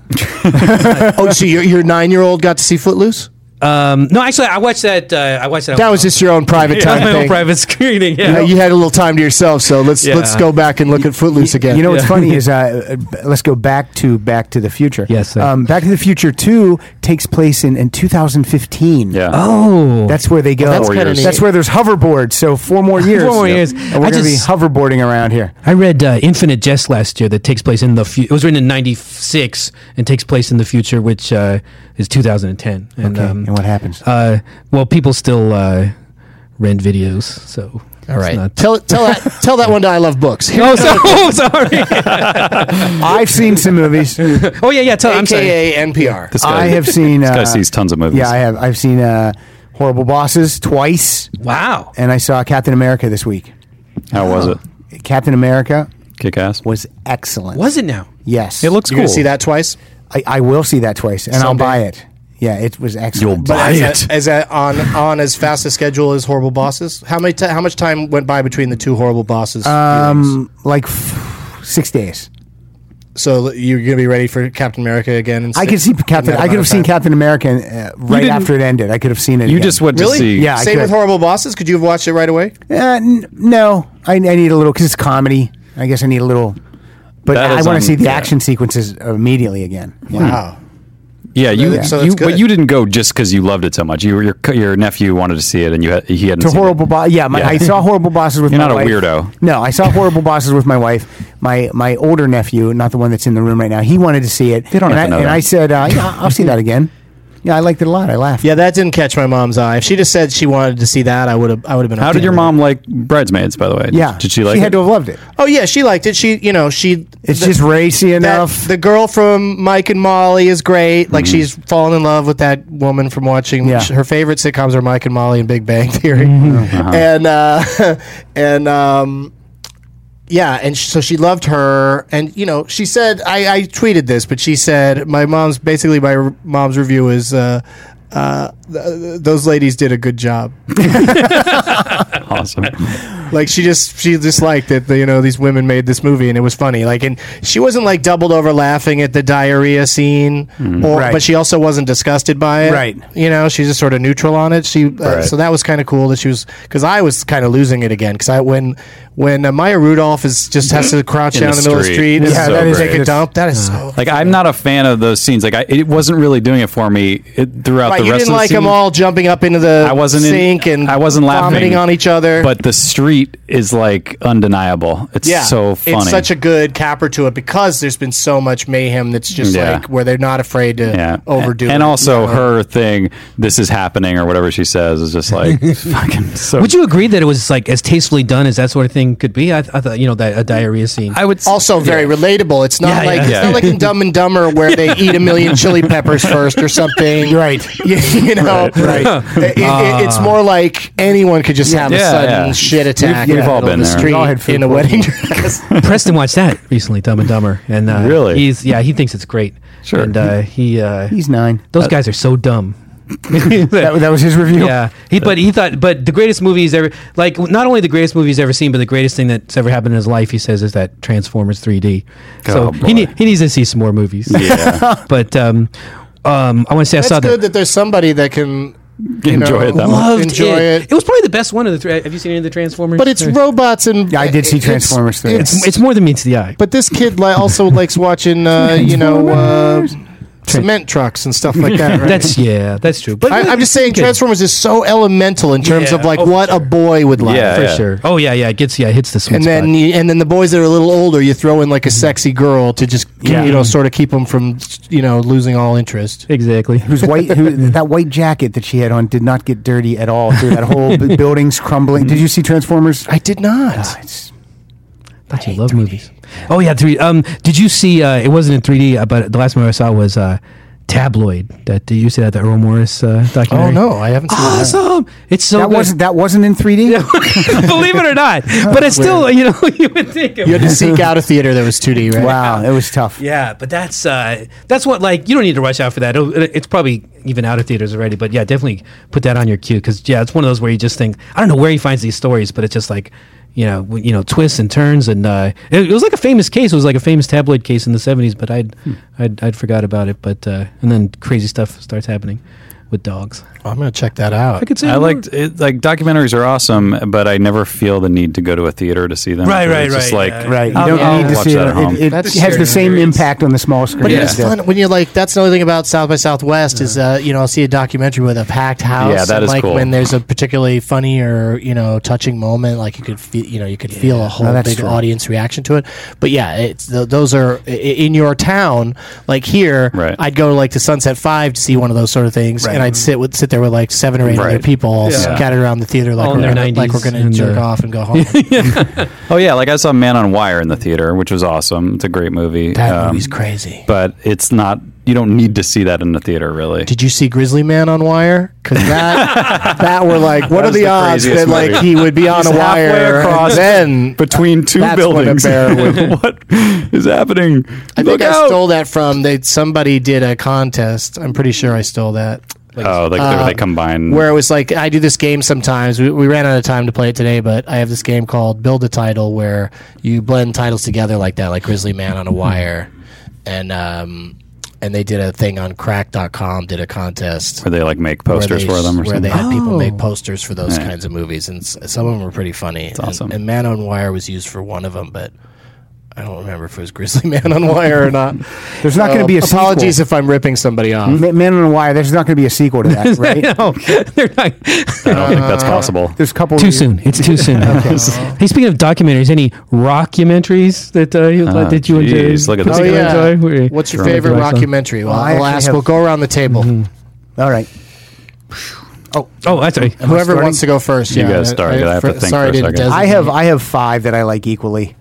Oh, so your your nine year old got to see Footloose? Um, no, actually, I watched that. Uh, I watched that. That was just your own private yeah, time my own thing. private screening. Yeah, You know, you had a little time to yourself, so let's Yeah. let's go back and look at Footloose again. You know what's Yeah. funny is uh, uh, let's go back to Back to the Future. Yes, sir. Um, Back to the Future two takes place in, in two thousand fifteen. Yeah. oh, That's where they go. that's kinda that's, neat. where there's hoverboards. So four more years. Four more years. And we're I going to be just- hoverboarding around here. I read uh, Infinite Jest last year that takes place in the future. It was written in ninety-six and takes place in the future, which uh, is two thousand ten. And, Okay, um, and what happens? Uh, well, people still uh, rent videos, so All right, Not tell tell that tell that one to I Love Books. oh, so, oh, sorry. I've seen some movies. oh yeah, yeah. Tell, I'm sorry. A K A N P R. This guy, I have seen. This guy uh, sees tons of movies. Yeah, I have. I've seen uh, Horrible Bosses twice, Wow. and I saw Captain America this week. How was it? Captain America Kick ass. was excellent. Was it now? Yes, It looks You're cool. gonna see that twice. I, I will see that twice, and I'll Someday. buy it. Yeah, it was excellent. You'll But buy is it. that, is that on on as fast a schedule as Horrible Bosses? How many ti how much time went by between the two Horrible Bosses? viewings? um, like f- six days. So you're gonna be ready for Captain America again? In I six- could see in Captain. that I could amount have of seen time? Captain America uh, right didn't- after it ended. I could have seen it. You again. just went Really? to see. Yeah, I Same could. with Horrible Bosses. Could you have watched it right away? Uh, n- no, I, I need a little because it's comedy. I guess I need a little. But That I is want on- to see the yeah. action sequences immediately again. Yeah. Wow. Yeah, you. Yeah, so you that's but good. you didn't go just because you loved it so much. You, your your nephew wanted to see it, and you had, he hadn't To seen horrible it. Bo- yeah, my, Yeah. I saw horrible bosses with You're my not a wife. weirdo. No, I saw horrible bosses with my wife. My my older nephew, not the one that's in the room right now, he wanted to see it. They don't and have I, to know And that. I said, uh, yeah, I'll see that again. Yeah, I liked it a lot. I laughed. Yeah, that didn't catch my mom's eye. If she just said she wanted to see that, I would have. I would have been. How okay did your with it. mom like Bridesmaids? By the way, Yeah. Did she like She it? had to have loved it. Oh yeah, she liked it. She, you know, she. It's the- just racy that- enough. the girl from Mike and Molly is great. Like she's fallen in love with that woman from watching. Yeah. Her favorite sitcoms are Mike and Molly and Big Bang Theory, Uh-huh. and uh, and um, yeah, and sh- so she loved her. And you know, she said I, I tweeted this, but she said my mom's basically my r- mom's review is. Uh, uh, th- th- those ladies did a good job. Awesome. Like she just she just liked that the, you know these women made this movie and it was funny. Like and she wasn't like doubled over laughing at the diarrhea scene, or Right. but she also wasn't disgusted by it. Right. You know, she's just sort of neutral on it. She uh, Right. so that was kind of cool that she was because I was kind of losing it again because I when when uh, Maya Rudolph is just has to crouch In down the in the middle of the street. street and Yeah, so that is take great. a dump. That is so Like I'm not a fan of those scenes. Like I, it wasn't really doing it for me it, throughout right. the You rest didn't of the like scene. them all jumping up into the I wasn't in- sink and I wasn't laughing vomiting on each other. But the street is like undeniable. It's yeah, so funny. It's such a good capper to it because there's been so much mayhem that's just Yeah. like where they're not afraid to yeah. overdo and it. also you know? her thing, this is happening or whatever she says is just like fucking so. Would you agree that it was like as tastefully done as that sort of thing could be? I, I thought you know that a diarrhea scene. I would s- Also very relatable. It's not Yeah, like yeah. it's Yeah. not like in Dumb and Dumber where they eat a million chili peppers first or something. Right. You, you know, Right. It- it- it's more like anyone could just have a Yeah, sudden yeah. shit attack We've- we've in the all middle of been the there. street We all had food in a wedding dress. Preston watched that recently, Dumb and Dumber, and uh, Really? he's yeah, he thinks it's great. Sure. and uh, he uh, He's nine. those guys are so dumb. That, that was his review. Yeah, he but he thought but the greatest movie he's ever like not only the greatest movie he's ever seen, but the greatest thing that's ever happened in his life. He says is that Transformers three D. So Oh, boy. he need, he needs to see some more movies. Yeah. but um, um, I want to say I That's saw good that. that there's somebody that can you Enjoy know, it that much. Loved enjoy it. it. It was probably the best one of the three. Have you seen any of the Transformers? But it's Or- robots and Yeah, I did see it's- Transformers three. It's, It's more than meets the eye. but this kid li- also likes watching, uh, you know, uh, cement trucks and stuff like that. Right? That's yeah, that's true. But I, I'm just saying, good. Transformers is so elemental in terms Yeah. of like Oh, what for a boy would like. Yeah, for yeah. sure. Oh yeah, yeah, it gets yeah, it hits the sweet And then, spot. you, and then the boys that are a little older, you throw in like a sexy girl to just, Yeah. you know, sort of keep them from, you know, losing all interest. Exactly. Who's white? Who, that white jacket that she had on did not get dirty at all through that whole b- buildings crumbling. Did you see Transformers? I did not. Ah, it's- Thought you love movies. Oh yeah, three. Um, did you see? Uh, it wasn't in three D, uh, but the last movie I saw was uh, Tabloid. That did you see that the Earl Morris uh, documentary? Oh no, I haven't seen that. Awesome! It's so that good. wasn't that wasn't in three D. Believe it or not, but it's still you know you would think of You had to seek out a theater that was two D, right? Wow, it was tough. Yeah, but that's uh, that's what like you don't need to rush out for that. It'll, it's probably even out of theaters already. But yeah, definitely put that on your queue because yeah, it's one of those where you just think I don't know where he finds these stories, but it's just like you know w- you know twists and turns and uh, it, it was like a famous case. It was like a famous tabloid case in the seventies, but I'd, Hmm. I'd I'd forgot about it. But uh, and then crazy stuff starts happening with dogs. Oh, I'm gonna check that out. I could say I more. liked it, like documentaries are awesome, but I never feel the need to go to a theater to see them. Right, right, It's just right, like yeah. Right, you I'll- don't I'll need to watch see it. that at home. It, it That's has true. the same impact on the small screen. But Yeah. it's fun when you like. That's another thing about South by Southwest is uh, you know I'll see a documentary with a packed house. Yeah, that and, is like cool. when there's a particularly funny or you know touching moment, like you could feel you know you could feel a whole No, that's big true. audience reaction to it. But yeah, it's th- those are i- in your town. Like here, Right. I'd go like to Sunset Five to see one of those sort of things, Right. and I'd sit with sit there with like seven or eight Right. other people all Yeah. scattered around the theater, like All in we're their gonna, like we're nineties going to and, jerk uh, off and go home. Oh yeah, like I saw Man on Wire in the theater, which was awesome. It's a great movie. That Um, movie's crazy. but it's not. You don't need to see that in the theater, really. Did you see Grizzly Man on Wire? Because that that were like, what That are is the, the odds that craziest like movie. he would be on He's a halfway wire across and then between two that's when a buildings. bear would- What is happening? I Look think I out! stole that from they. Somebody did a contest. I'm pretty sure I stole that. Oh, like Uh, they, they combine. Where it was like I do this game sometimes. We, we ran out of time to play it today, but I have this game called Build a Title where you blend titles together like that, like Grizzly Man on a Wire, and um, and they did a thing on crack dot com, did a contest. where they like make where posters they- for them or where something. they had people Oh. make posters for those Yeah. kinds of movies, and s- some of them were pretty funny. It's awesome. And, and Man on Wire was used for one of them, but I don't remember if it was Grizzly Man on Wire or not. There's not going to be a apologies sequel. if I'm ripping somebody off. Ma- Man on a Wire. There's not going to be a sequel to that, right? no, they're not. I don't think that's possible. There's a couple. Too soon. It's too soon. Hey, speaking of documentaries, any rockumentaries that uh, you, Ah, that you enjoy? geez, look at this Oh guy. yeah. enjoy? What's your Sure. favorite Like that. rockumentary? Well, Well, I we'll actually ask. have- We'll go around the table. All right. Oh, that's right. Whoever starting? wants to go first. You yeah, guys start, 'cause I have to think sorry, for a I didn't second. I have designate. I have five that I like equally.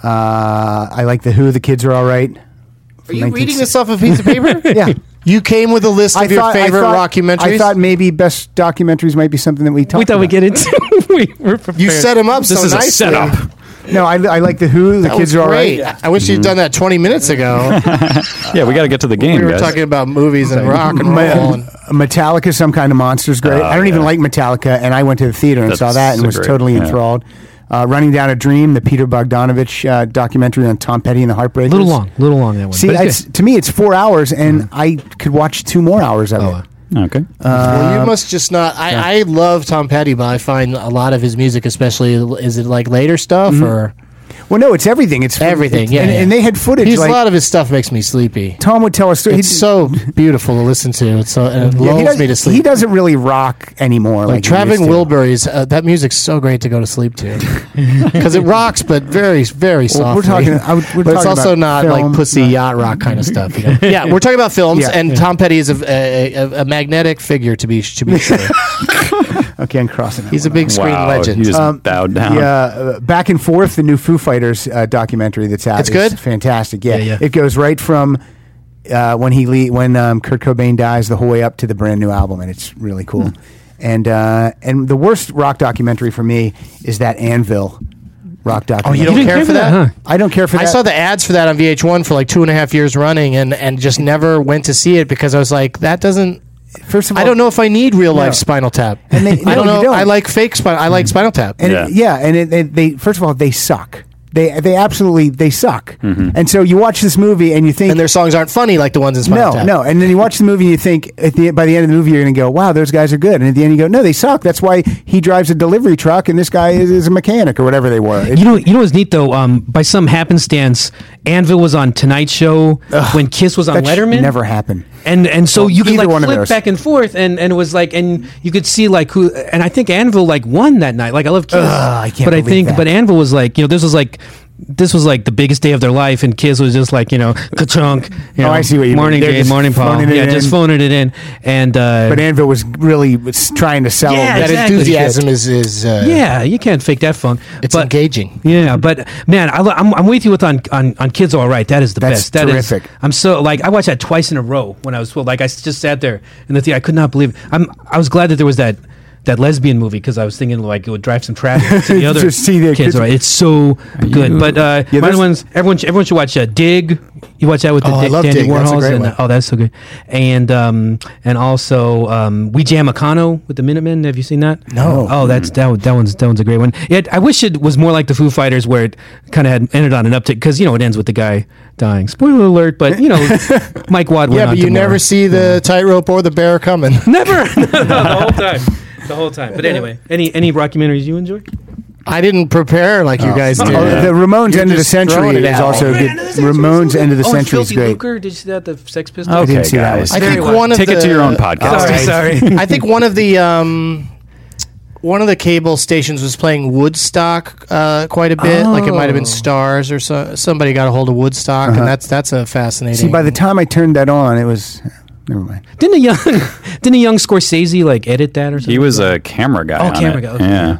Uh, I like the Who. The Kids Are All Right. Are you reading this off a piece of paper? Yeah. You came with a list of I your thought, favorite I thought, rockumentaries. I thought maybe best documentaries might be something that we talked We thought about. we'd get into. we were prepared. you set them up This so is a nicely. setup. No, I, I like the Who. The That Kids was Are All great. Right. I wish you'd done that twenty minutes ago. Yeah, we got to get to the game, we were guys. talking about movies and rock and roll. Ma- And Metallica, Some Kind of Monster's great. Oh, I don't even yeah. like Metallica, and I went to the theater and That's saw that and so was great, totally yeah. enthralled. Uh, Running Down a Dream, the Peter Bogdanovich uh, documentary on Tom Petty and the Heartbreakers. A little long, little long that one. See, but it's it's, good. to me, it's four hours, and I could watch two more hours of Oh, it. uh, Okay. well, you must just not. I, I love Tom Petty, but I find a lot of his music, especially, is it like later stuff or Well, no, it's everything. It's everything? it's- Yeah, and, yeah. and they had footage. He's, like, a lot of his stuff makes me sleepy. Tom would tell us. It's so beautiful to listen to. It's so and it yeah, he, lulls does, me to sleep. he doesn't really rock anymore. Like Like, he Traveling used to. Wilburys, uh, that music's so great to go to sleep to because it rocks, but very, very Well, we're softly. talking- I would- we're but it's talking also about not film, like pussy not- yacht rock kind of stuff. You know? Yeah, we're talking about films, Yeah. and Tom Petty is a, a, a, a magnetic figure to be to be sure. Okay, I'm crossing. that He's a one big out. screen Wow, legend. you just Um, bowed down. Yeah, uh, Back and Forth, the new Foo Fighters uh, documentary that's out. It's is good? fantastic. Yeah. Yeah, yeah. It goes right from uh, when he le- when um, Kurt Cobain dies the whole way up to the brand new album, and it's really cool. Hmm. And uh, and the worst rock documentary for me is that Anvil rock Oh, documentary. you don't didn't care care for for that? that, huh? I don't care for that. I saw the ads for that on V H one for like two and a half years running, and and just never went to see it because I was like, that doesn't. First of all, I don't know if I need real life No. Spinal Tap. And they- I no, don't you know. don't. I like fake Spinal. I like Spinal Tap. And Yeah. it, yeah, and it, it, they first of all they suck. They they absolutely they suck. Mm-hmm. And so you watch this movie and you think and their songs aren't funny like the ones in Spinal no, Tap. no, and then you watch the movie and you think at the by the end of the movie you're going to go, wow, those guys are good, and at the end you go, no, they suck. That's why he drives a delivery truck and this guy is, is a mechanic or whatever they were. It- You know, you know what's neat though? Um, by some happenstance, Anvil was on Tonight Show when Kiss was on that should Letterman. never happened. and and so Well, you could either like one of flip those. back and forth, and, and it was like, and you could see like who, and I think Anvil like won that night. Like I love Kiss, Ugh, I can't but I believe think, that. but Anvil was like, you know, this was like. This was like the biggest day of their life, and Kiss was just like, you know, ka-chunk. You Oh, know, I see what you mean. morning They're Jay, just morning Paul. phoning it Yeah, in. just phoning it in. And uh, But Anvil was really was trying to sell Yeah, that That exactly. enthusiasm is is uh, yeah, you can't fake that funk. it's but, engaging. Yeah, but man, I, lo- I'm I'm with you with on on, on Kids All Right. That is the That's best. That is- terrific. I'm so like I watched that twice in a row when I was like I s- just sat there in the theater. I could not believe. It. I'm I was glad that there was that. That lesbian movie because I was thinking like it would drive some traffic to the other Just see the kids. kids- Right, it's so good. you- But uh, Yeah, my there's- ones, everyone, everyone should watch uh, Dig. You watch that with the Oh, I Dick, love Dandy Dig. That's a Warhols, great and one. oh, that's so good. And um, and also um, We Jam Econo with the Minutemen. Have you seen that? No. Oh, that's that. one- That one's that one's a great one. Yeah, I wish it was more like the Foo Fighters, where it kind of had ended on an uptick because you know it ends with the guy dying. Spoiler alert, but you know Mike Watt. went Yeah, on but to you more. never see the tightrope or the bear coming. never no, the whole time. The whole time. But anyway, any any documentaries you enjoy? I didn't prepare like you guys did. Oh, the Ramones You're End of the just throwing Century it is out. also Oh, good. End of the Century Ramones is End of the oh, and Century is Filthy great. Lucre, did you see that? The Sex Pistols. I Okay, didn't see that guys. one. I think Very one of Take the, it to your own podcast. Sorry, sorry. I think one of the um, one of the cable stations was playing Woodstock uh, quite a bit. Like it might have been Stars or so, somebody got a hold of Woodstock, and that's that's a fascinating. See, by the time I turned that on, it was never mind. Didn't a young didn't a young Scorsese like edit that or something? He was a camera guy. Oh, on camera it. guy, okay. Yeah.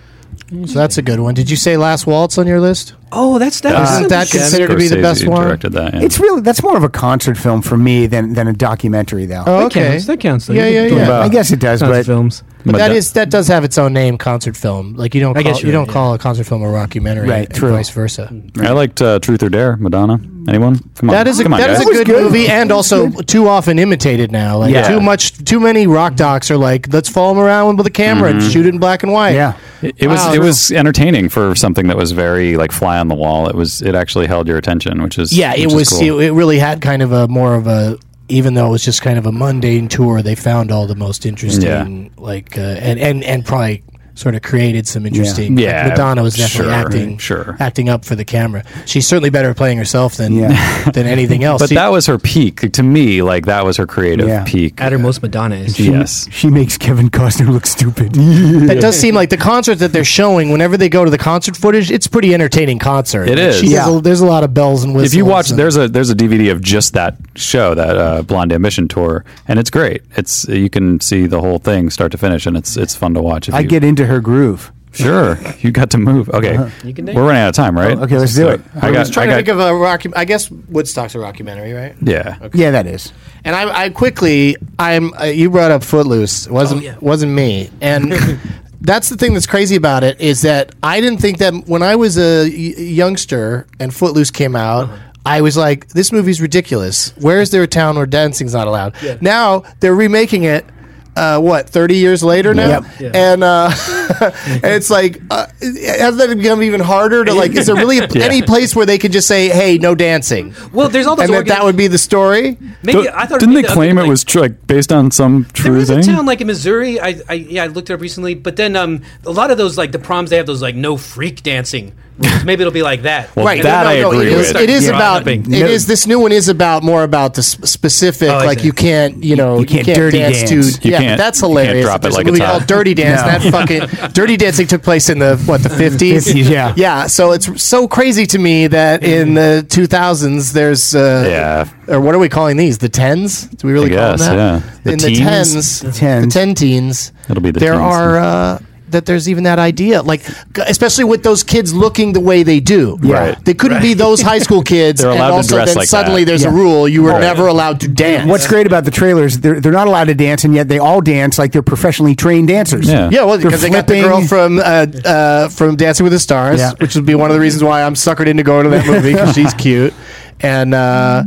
so that's a good one. Did you say Last Waltz on your list? Oh, that's that. Uh, Isn't that considered to be the best Scorsese one? Directed that. Yeah. It's really that's more of a concert film for me than than a documentary, though. Oh, That okay. counts. That counts. though. Yeah, You yeah, can yeah. talk I guess it does, about but films. But But that that- is that does have its own name, concert film. Like you don't I call, guess you you're don't right, call a concert film a rockumentary, Right, and true. vice versa. I liked uh, Truth or Dare, Madonna. Anyone? Come on. That is a, Come on, that is guys. a was good, good. movie, and also too often imitated now. Like Yeah. too much, too many rock docs are like, let's follow them around with a camera and shoot it in black and white. yeah, It, it was Wow. it was entertaining for something that was very like fly on the wall. It was it actually held your attention, which is yeah. It which is was. cool. It, it really had kind of a more of a. Even though it was just kind of a mundane tour, they found all the most interesting, like, uh, and and and probably sort of created some interesting. like, Yeah, Madonna was definitely sure, acting, sure. acting up for the camera. She's certainly better at playing herself than Yeah. than anything else. But See, that was her peak. To me, like that was her creative Yeah. peak. At her most Madonna is. Yes. she makes Kevin Costner look stupid. That does seem like the concert that they're showing. Whenever they go to the concert footage, it's pretty entertaining concert. It is. She does Yeah. a, there's a lot of bells and whistles. If you watch, and- there's a there's a D V D of just that show, that uh, Blonde Ambition tour, and it's great. It's you can see the whole thing start to finish, and it's it's fun to watch. If I you, get into her groove. sure you got to move. Okay, You can name we're running out of time, right? Oh, okay, let's do So it. I I got. was trying I to got think of a rock. I guess Woodstock's a rockumentary, right? yeah. Yeah, that is. And I, I quickly, I'm. Uh, you brought up Footloose. It wasn't Oh, yeah. wasn't me. And that's the thing that's crazy about it is that I didn't think that when I was a y- youngster and Footloose came out. Uh-huh. I was like, this movie's ridiculous. Where is there a town where dancing's not allowed? Now they're remaking it. Uh, what thirty years later now, Yep. Yeah. and uh, and it's like, uh, has that become even harder to like? Is there really any place where they could just say, "Hey, no dancing," Well, there's all those. and that organ- that would be the story? Maybe I thought. Didn't they maybe the- claim it like- was tr- like based on some There true is a thing? town like in Missouri. I, I yeah, I looked it up recently. But then um, a lot of those like the proms they have those like no freak dancing. rules. Maybe ittle be like that. Well, Right, that no, I no, no, agree it is, with. it is Yeah. about. It No. is this new one is about more about the s- specific. Oh, like exactly. you can't, you know, You can't dirty dance, dance. to. You yeah, can't- but that's you can't hilarious. drop it There's like a movie it's hot. called Dirty Dance. No. That fucking Dirty Dancing took place in the what the fifties. fifties, yeah. yeah. So it's so crazy to me that in the two thousands there's uh, Yeah. or what are we calling these? The tens? Do we really I call guess, them that? yeah. The in teens? the tens, The tens. the ten teens. It'll be the there teens. are. Uh, that there's even that idea, like, g- especially with those kids looking the way they do. Yeah. Right. They couldn't be those high school kids, They're and allowed to also dress then like suddenly that. there's a Yeah. rule you were Right. never allowed to dance. What's great about the trailers, they're they're not allowed to dance, and yet they all dance like they're professionally trained dancers. Yeah. Yeah, well, They're because they got the flipping. girl from uh, uh, from Dancing with the Stars, Yeah. which would be one of the reasons why I'm suckered into going to that movie because she's cute. And uh,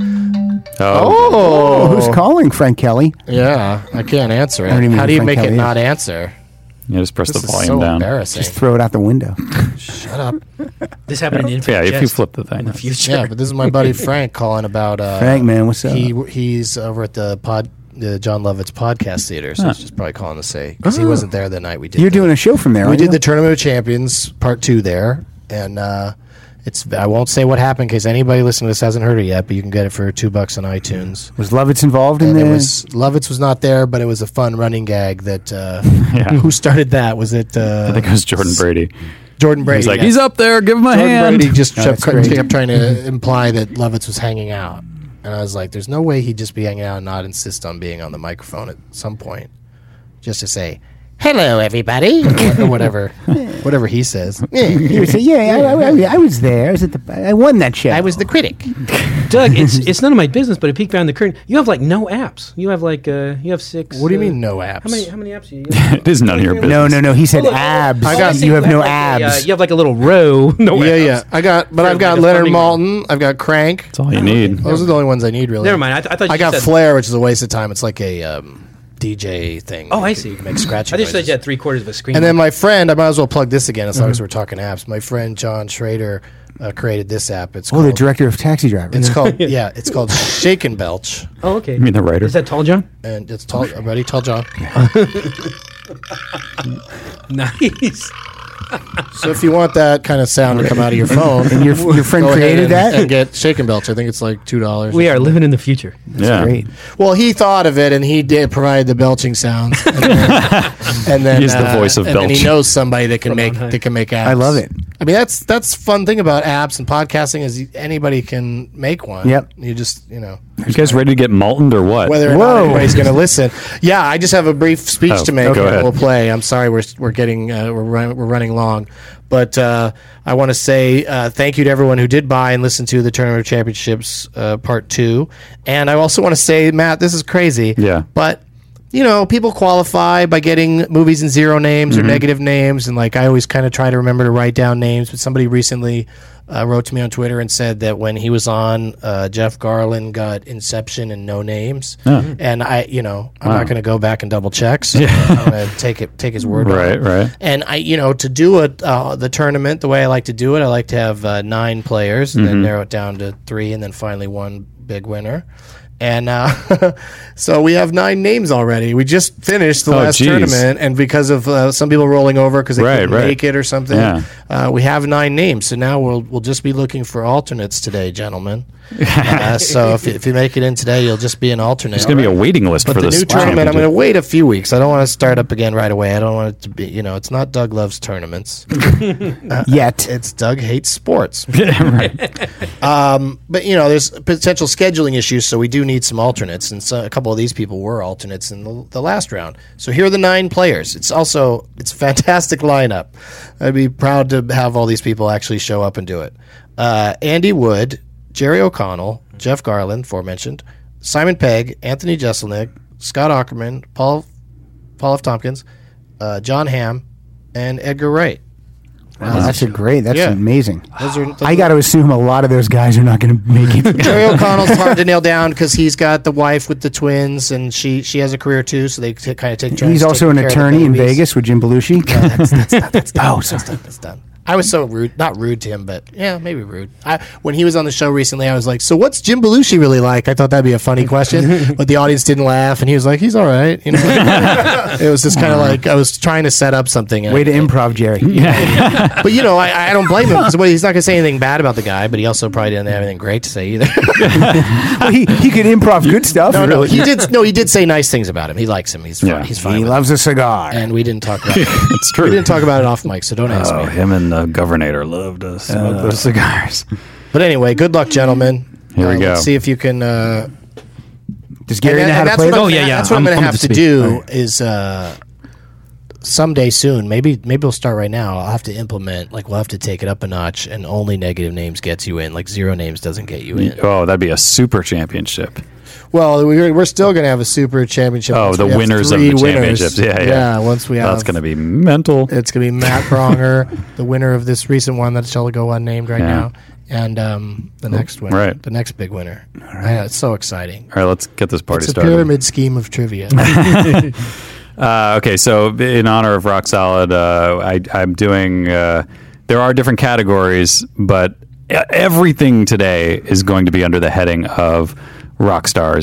Oh, Oh, who's calling? Frank Kelly. yeah, I can't answer I don't it. even How know do you Frank make it Kelly not is. answer? yeah. Just press This the is volume so down. embarrassing. Just throw it out the window. Shut up. This happened in Yeah, Infinite if you Jest flip the thing. in the future. Yeah, but this is my buddy Frank calling about. Uh, Frank, man, what's up? He he's over at the pod, the John Lovitz podcast theater, so Huh. he's just probably calling to say because he wasn't there the night we did. You're the- doing a show from there. We aren't did you? the Tournament of Champions part two there, and uh, It's I won't say what happened in case anybody listening to this hasn't heard it yet, but you can get it for two bucks on iTunes. Was Lovitz involved in And it the? was Lovitz was not there, but it was a fun running gag that uh, Yeah. who started that? Was it uh, I think it was Jordan Brady. Jordan Brady. He's like, yeah. he's up there, give him a Jordan hand. Brady just Oh, kept, that's great. kept trying to imply that Lovitz was hanging out. And I was like, there's no way he'd just be hanging out and not insist on being on the microphone at some point. Just to say, hello, everybody. or whatever whatever he says. He would say, "Yeah, I, I, I was there. I was at the. I won that show. I was the critic. Doug, it's it's none of my business, but a peek behind the curtain. You have like no apps. You have like uh, you have six. What do you uh, mean, no apps? How many how many apps do you have? It is none of your business. No, no, no. He said Oh, look, abs. oh, I got- see, you have no like a, abs. uh, you have like a little row. No yeah, abs. yeah. I got, but For I've got like a Leonard funding Maltin. I've got Crank. That's all you need. Those are the only ones I need, really. Never mind. I, th- I thought you I got said, Flair, which is a waste of time. It's like a um, D J thing. Oh, You I can see. Make scratching I just said noises. you had three quarters of a screen. And then my friend, I might as well plug this again as long as we're talking apps. My friend John Schrader uh, created this app. It's Oh, called, the director of Taxi Driver. It's called yeah, it's called Shake and Belch, oh, okay. You mean the writer? Is that Tall John? and it's tall. Ready, tall John. Nice. So if you want that kind of sound to come out of your phone, And your- your friend go ahead created and, that? and get Shake and Belch. I think it's like two dollars. We are living in the future. yeah. Great. Well, he thought of it, and he did provide the belching sounds. And then, and then He is the uh, voice of and then he belch. knows somebody that can From make on high. that can make apps. I love it. I mean, that's that's fun thing about apps and podcasting is anybody can make one. Yep. You just you know You guys ready to get Maltoned or what? whether or Whoa. not anybody's going to listen. Yeah, I just have a brief speech Oh, to make. go and ahead. We'll play. I'm sorry, we're we're getting uh, we're run, we're running long, but uh, I want to say uh, thank you to everyone who did buy and listen to the Tournament of Championships uh, Part Two, and I also want to say, Matt, this is crazy. Yeah. but. You know, people qualify by getting movies in zero names or negative names, and like I always kind of try to remember to write down names. But somebody recently uh, wrote to me on Twitter and said that when he was on, uh, Jeff Garlin got Inception and no names, and I, you know, I'm Wow. not going to go back and double check. So I'm going to take it, take his word. on Right, it. right. And I, you know, to do it, uh, the tournament the way I like to do it, I like to have uh, nine players and Mm-hmm. then narrow it down to three, and then finally one big winner. And uh, so we have nine names already. We just finished the Oh, last geez. tournament, and because of uh, some people rolling over because they Right, couldn't right. make it or something, Yeah. uh, we have nine names. So now we'll we'll just be looking for alternates today, gentlemen. uh, so if, if you make it in today, you'll just be an alternate. There's going to be a waiting list But for the this new tournament, I'm going to championship. wait a few weeks. I don't want to start up again right away. I don't want it to be, you know, it's not Doug Loves Tournaments. Yet. It's Doug Hates Sports. right. Um, but you know, there's potential scheduling issues, so we do need some alternates, and so a couple of these people were alternates in the, the last round. So here are the nine players. It's also it's a fantastic lineup. I'd be proud to have all these people actually show up and do it. Uh, Andy Wood, Jerry O'Connell, Jeff Garland, aforementioned, Simon Pegg, Anthony Jeselnik, Scott Ackerman, Paul Paul F. Tompkins, uh, John Hamm, and Edgar Wright. Wow, that's a great. That's Yeah. amazing. Those are, those I got to assume a lot of those guys are not going to make it. Jerry O'Connell's hard to nail down because he's got the wife with the twins, and she she has a career too. So they t- kind of take turns. He's also an taking care of the attorney in babies. Vegas with Jim Belushi. That's, that's, done, that's done. Oh, that's sorry. done. That's done. I was so rude, not rude to him, but yeah, maybe rude. I, when he was on the show recently, I was like, "So what's Jim Belushi really like?" I thought that'd be a funny question, but the audience didn't laugh, and he was like, "He's all right." You know, it was just kind of like I was trying to set up something. and Way I- to improv, Jerry. But you know, I, I don't blame him because he's not going to say anything bad about the guy, but he also probably didn't have anything great to say either. Well, he, he could improv good stuff. no, no, he did. No, he did say nice things about him. He likes him. He's fine. Yeah. He's fine. He with loves a cigar. it. And we didn't talk about it. It's true. We didn't talk about it off mic, so don't ask Oh, me. him and the governor love to smoke those cigars. But anyway, good luck, gentlemen. Here we Uh, go. Let's see if you can. Uh, Does Gary and, know how and to that's play what it? I'm Oh, gonna- yeah, yeah. That's what I'm, I'm- going to I'm have up to to do is uh, someday soon. Maybe maybe we'll start right now. I'll have to implement. Like we'll have to take it up a notch, and only negative names gets you in. Like zero names doesn't get you in. Oh, that'd be a super championship. Well, we're, we're still going to have a super championship. Oh, once the we have winners of three the winners. championships. Yeah, yeah. Yeah, once we have. That's going to be mental. It's going to be Matt Bronger, the winner of this recent one that shall go unnamed right Yeah. now, and um, the next winner, Right. the next big winner. Yeah, it's so exciting. All right, let's get this party It's a started. pyramid scheme of trivia. Uh, okay, so in honor of Rock Solid, uh, I, I'm doing. Uh, there are different categories, but e- everything today is going to be under the heading of rock stars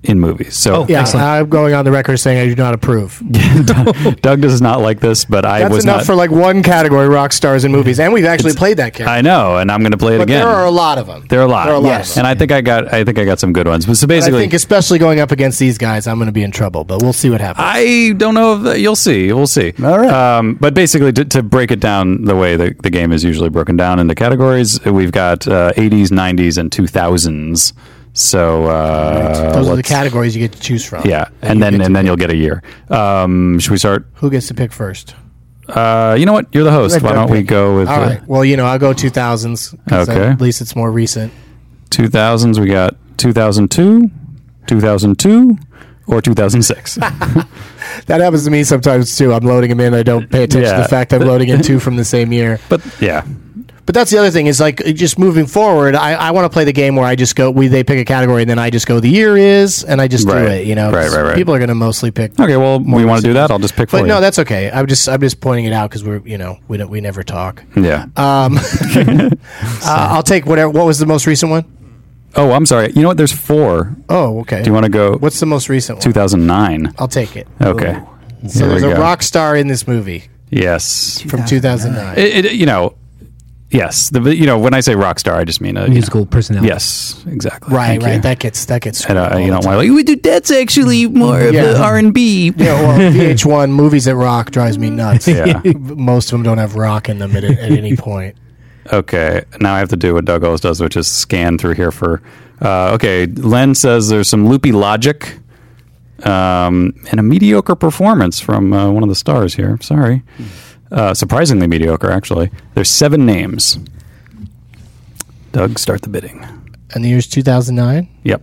in movies. So Yeah, I'm going on the record saying I do not approve. Doug does not like this, but I That's was enough not. for like one category, rock stars in movies, and we've actually played that character. I know, and I'm going to play it but again. there are a lot of them. There are a lot. There are a lot Yes. of them. And I think I got I think I got some good ones. But so But I basically, think especially going up against these guys, I'm going to be in trouble. But we'll see what happens. I don't know if that, you'll see. We'll see. All right. Um, but basically, to, to break it down the way the, the game is usually broken down into categories, we've got uh, eighties, nineties, and two thousands. So uh, Those are the let's- categories you get to choose from. Yeah, And and you then get to and then pick. you'll get a year. Um, should we start? Who gets to pick first? Uh, you know what? You're the host. Let Why Doug don't we pick. go with All uh, right. Well, you know, I'll go two thousands. Okay. At least it's more recent. two thousands? We got two thousand two, two thousand two, or two thousand six. That happens to me sometimes too. I'm loading them in. I don't pay attention Yeah. to the fact I'm loading in two from the same year. But yeah, But that's the other thing is like just moving forward. I, I want to play the game where I just go. We they pick a category and then I just go. The year is and I just Right. do it. You know, Right, 'cause right, right. People are going to mostly pick. okay. Well, more we want to do recent that. I'll just pick for But you. no, that's okay. I'm just I'm just pointing it out because we're you know we don't we never talk. yeah. Um, uh, I'll take whatever. What was the most recent one? oh, I'm sorry. You know what? There's four. Oh, okay. Do you want to go? What's the most recent one? two thousand nine? I'll take it. Okay. So Here there's we a go. rock star in this movie Yes. from two thousand nine. It, it, you know. Yes. The you know when I say rock star, I just mean a you Musical know- personality. Yes. Exactly. Right, Thank right. you. That gets that gets. And uh, all you the don't time. want to like. "We do- That's actually more of Yeah. the R and B. Yeah, well, V H one movies that rock drives me nuts. Yeah. Most of them don't have rock in them at, at any point. Okay, now I have to do what Doug always does, which is scan through here for. Uh, okay, Len says there's some loopy logic um, and a mediocre performance from uh, one of the stars here. Sorry. Uh, surprisingly mediocre, actually. There's seven names. Doug, start the bidding. And the year's two thousand nine. Yep.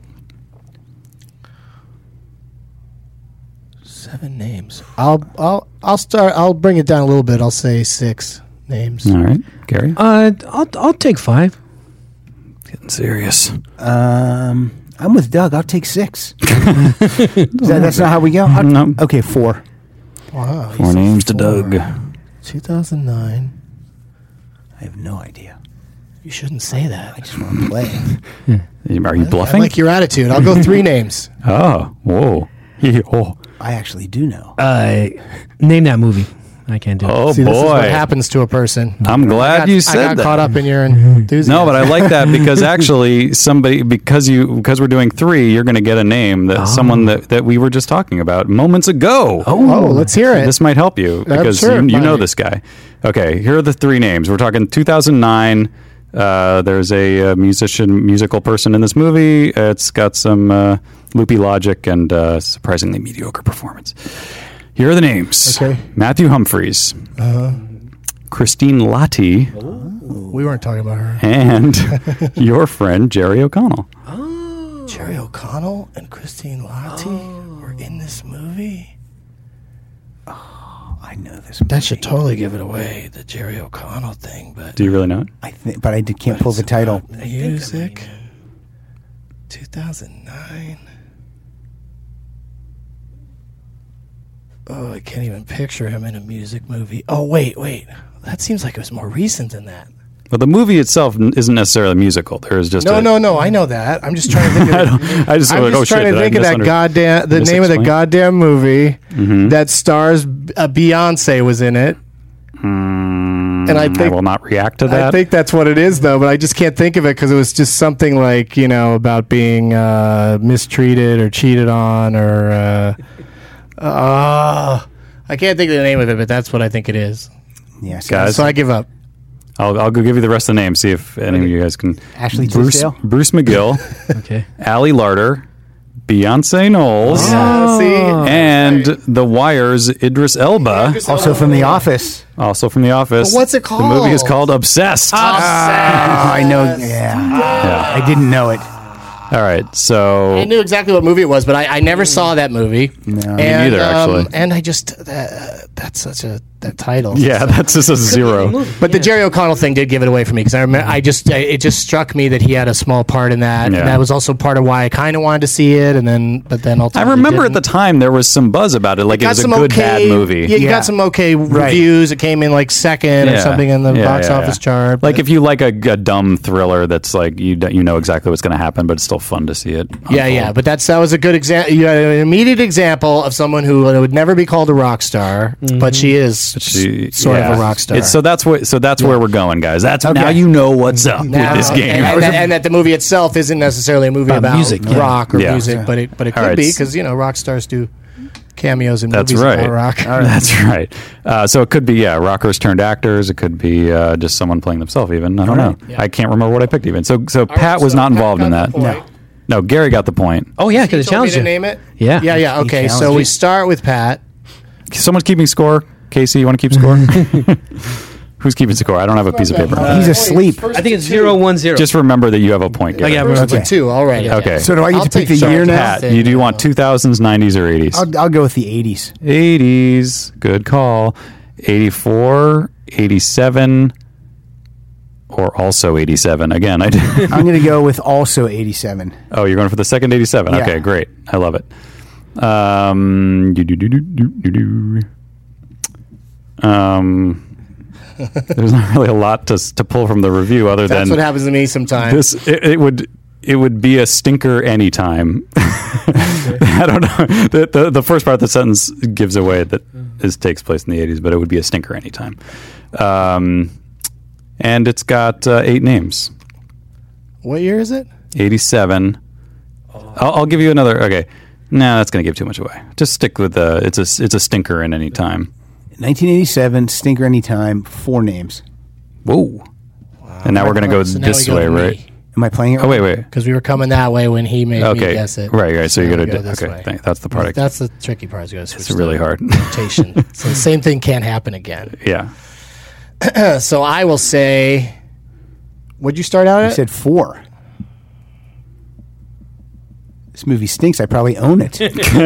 Seven names. I'll I'll I'll start. I'll bring it down a little bit. I'll say six names. All right, Gary. Uh, I'll I'll take five. Getting serious. Um, I'm with Doug. I'll take six. Is that, that's not how we go? I'll- No. Okay, four. Wow. Four names to Doug. two thousand nine. I have no idea. You shouldn't say that. I just want to play. Are you I bluffing? like your attitude. I'll go three names. Oh, whoa. oh, I actually do know. Uh, name that movie. I can't do it. oh See, this is what boy. happens to a person. I'm I glad got, you I said got that. caught up in your enthusiasm. No, but I like that because actually somebody because you because we're doing three, you're going to get a name that someone that, that we were just talking about moments ago. Oh, let's hear it. This might help you because sure you, it you know might. this guy. Okay, here are the three names. We're talking two thousand nine. Uh, there's a, uh musician, musical person in this movie. It's got some uh, loopy logic and uh, surprisingly mediocre performance. Here are the names. Okay. Matthew Humphreys, Christine Lottie, We weren't talking about her. and your friend Jerry O'Connell. Jerry O'Connell and Christine Lottie were in this movie. I know this. That should totally give it away, the Jerry O'Connell thing. But Do you really know it? I think, but I did, can't pull the title. music, two thousand nine. Oh, I can't even picture him in a music movie. Oh, wait, wait. That seems like it was more recent than that. Well, the movie itself n- isn't necessarily musical. There is just No, a, no, no. I know that. I'm just trying to think of I, don't, I just I'm like, just oh trying shit, to did think I of that misunder- goddamn the name of the misexplain? goddamn movie Mhm. that stars uh, Beyonce was in it. Mm, And I I think- will not react to I that. think that's what it is, though. But I just can't think of it because it was just something like you know about being uh, mistreated or cheated on or. Uh, uh, I can't think of the name of it, but that's what I think it is. Yes, Guys. So I give up. I'll, I'll go give you the rest of the names. See if any of you guys can. Ashley Bruce Tisdale? Bruce McGill, Okay. Allie Larder, Beyonce Knowles, Yeah, see, and The Wire's Idris Elba, Also from The Office. also from The Office. But what's it The movie is called? called Obsessed. Oh, I know. Yeah. I didn't know it. All right, so I knew exactly what movie it was, but I, I never saw that movie. No. and, neither, um, actually. and I just that, that's such a that title. yeah, that's just a zero. But the Jerry O'Connell thing did give it away for me because I remember, I just I, it just struck me that he had a small part in that, Yeah. and that was also part of why I kind of wanted to see it, and then but then I ultimately remember at didn't. the time there was some buzz about it, like it, Got was a some good okay, bad movie. Yeah, you Yeah. got some okay reviews. It came in like second or Yeah. something in the Yeah, box yeah, office yeah. chart. Like but- if you like a, a dumb thriller that's like you don't- you know exactly what's going to happen, but it's still fun to see it. Yeah, yeah, but that's that was a good example. You had an immediate example of someone who would never be called a rock star, Mm-hmm. but she is She, sort yeah. of a rock star. It's, so that's what. So that's where we're going, guys. That's now Okay. you know what's up Now- with this game. and, and, that, and that the movie itself isn't necessarily a movie About about, music, yeah. rock or Yeah. music, but it but it All could right, be s- because you know rock stars do cameos in That's movies right. about rock. That's right. Uh, so it could be yeah, rockers turned actors. It could be uh, just someone playing themselves. Even I don't know. I can't remember what I picked. Even so. So Pat was so not Pat involved in got that. the point. No, Gary got the point. Oh yeah, could have Told me challenged to you. name it. Yeah. yeah, yeah. He Okay, so challenged we you. start with Pat. Someone's keeping score. Casey, you want to keep score? Who's keeping score? I don't have a piece of paper. He's asleep. I think it's zero one zero. Just remember that you have a point. Gary. yeah, First Okay. with two already. Okay. So do I get I'll to pick take the year Charles now? Pat. You do you want two thousands, nineties, or eighties? I'll, I'll go with the eighties. eighties. Good call. eighty-four, eighty-seven, or also eighty-seven. Again, I did. I'm going to go with also eighty-seven. Oh, you're going for the second eighty-seven. Yeah. Okay, great. I love it. Um, do, do, do, do, do, do. Um, there's not really a lot to to pull from the review other That's than what happens to me sometimes. this. It, it would it would be a stinker anytime. I don't know. The, the the first part of the sentence gives away that this takes place in the eighties, but it would be a stinker anytime. Um, and it's got uh, eight names. What year is it? eighty-seven. I'll, I'll give you another. Okay, no, that's going to give too much away. Just stick with the. It's a it's a stinker in any time. nineteen eighty-seven, Stinker Anytime, four names. Whoa. And now we're going to go So now this we go way, to right? me. Am I playing it? Oh wait, wait. Because we were coming that way when he made me Okay, guess it. right, right. So you now got we to go this okay. way. Thank, that's the part. I, That's the tricky part. Is you got to switch. it's really the hard. rotation. So the same thing can't happen again. Yeah. So I will say, what'd you start out I at? said four. This movie stinks. I probably own it.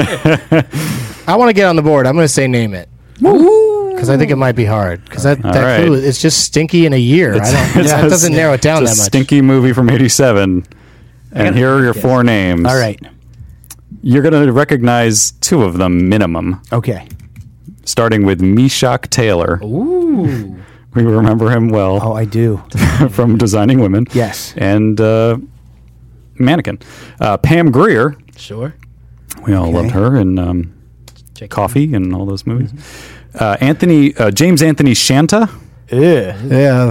I want to get on the board. I'm going to say name it. Because I think it might be hard. Because that, All that right. clue, it's just stinky in a year. I don't, It's that a- doesn't narrow it down it's that a much. stinky movie from eighty-seven. And here are your four names. All right. You're going to recognize two of them minimum, Okay. starting with Meshack Taylor. Ooh. We remember him well. Oh, I do. from Designing Women. Yes. And uh, Mannequin. Uh, Pam Grier. Sure. We all Okay. loved her in um, Check Coffee and all those movies. Uh, Anthony uh, James Anthony Shanta. Yeah.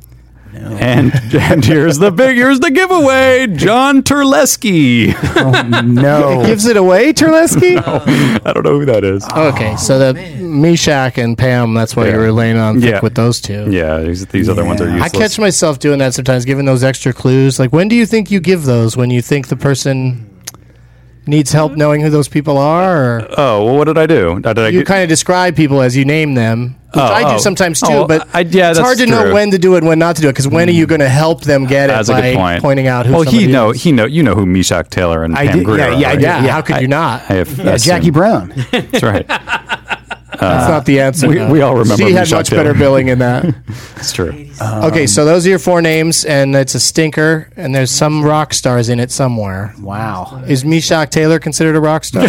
And, and here's the big here's the giveaway. John Terlesky. Oh, no. Gives it away, Terlesky? I don't know who that is. Okay, so the Meshack and Pam, that's why Yeah. you were laying on thick Yeah. with those two. Yeah, these, these other ones are Yeah. useless. I catch myself doing that sometimes, giving those extra clues. Like, when do you think you give those? When you think the person needs help knowing who those people are? Or Oh, well, what did I do? Did I you get- kind of describe people as you name them, which Oh, I do oh. sometimes too, Oh, but I- yeah, it's hard that's to know true. when to do it and when not to do it, because when are you going to help them get it That's a by good point. pointing out who Well, he somebody know is? he know you know who Meshack Taylor and I Pam did- Grier yeah, are, yeah, I right? did. Yeah, Yeah, how could I- you not? I have Yeah, Jackie assumed. Brown. That's right. That's not the answer. we- though. we all remember She had Meshack much Taylor. better billing in that. It's true. Okay, so those are your four names, and it's a stinker, and there's some rock stars in it somewhere. Wow. Is Meshack Taylor considered a rock star?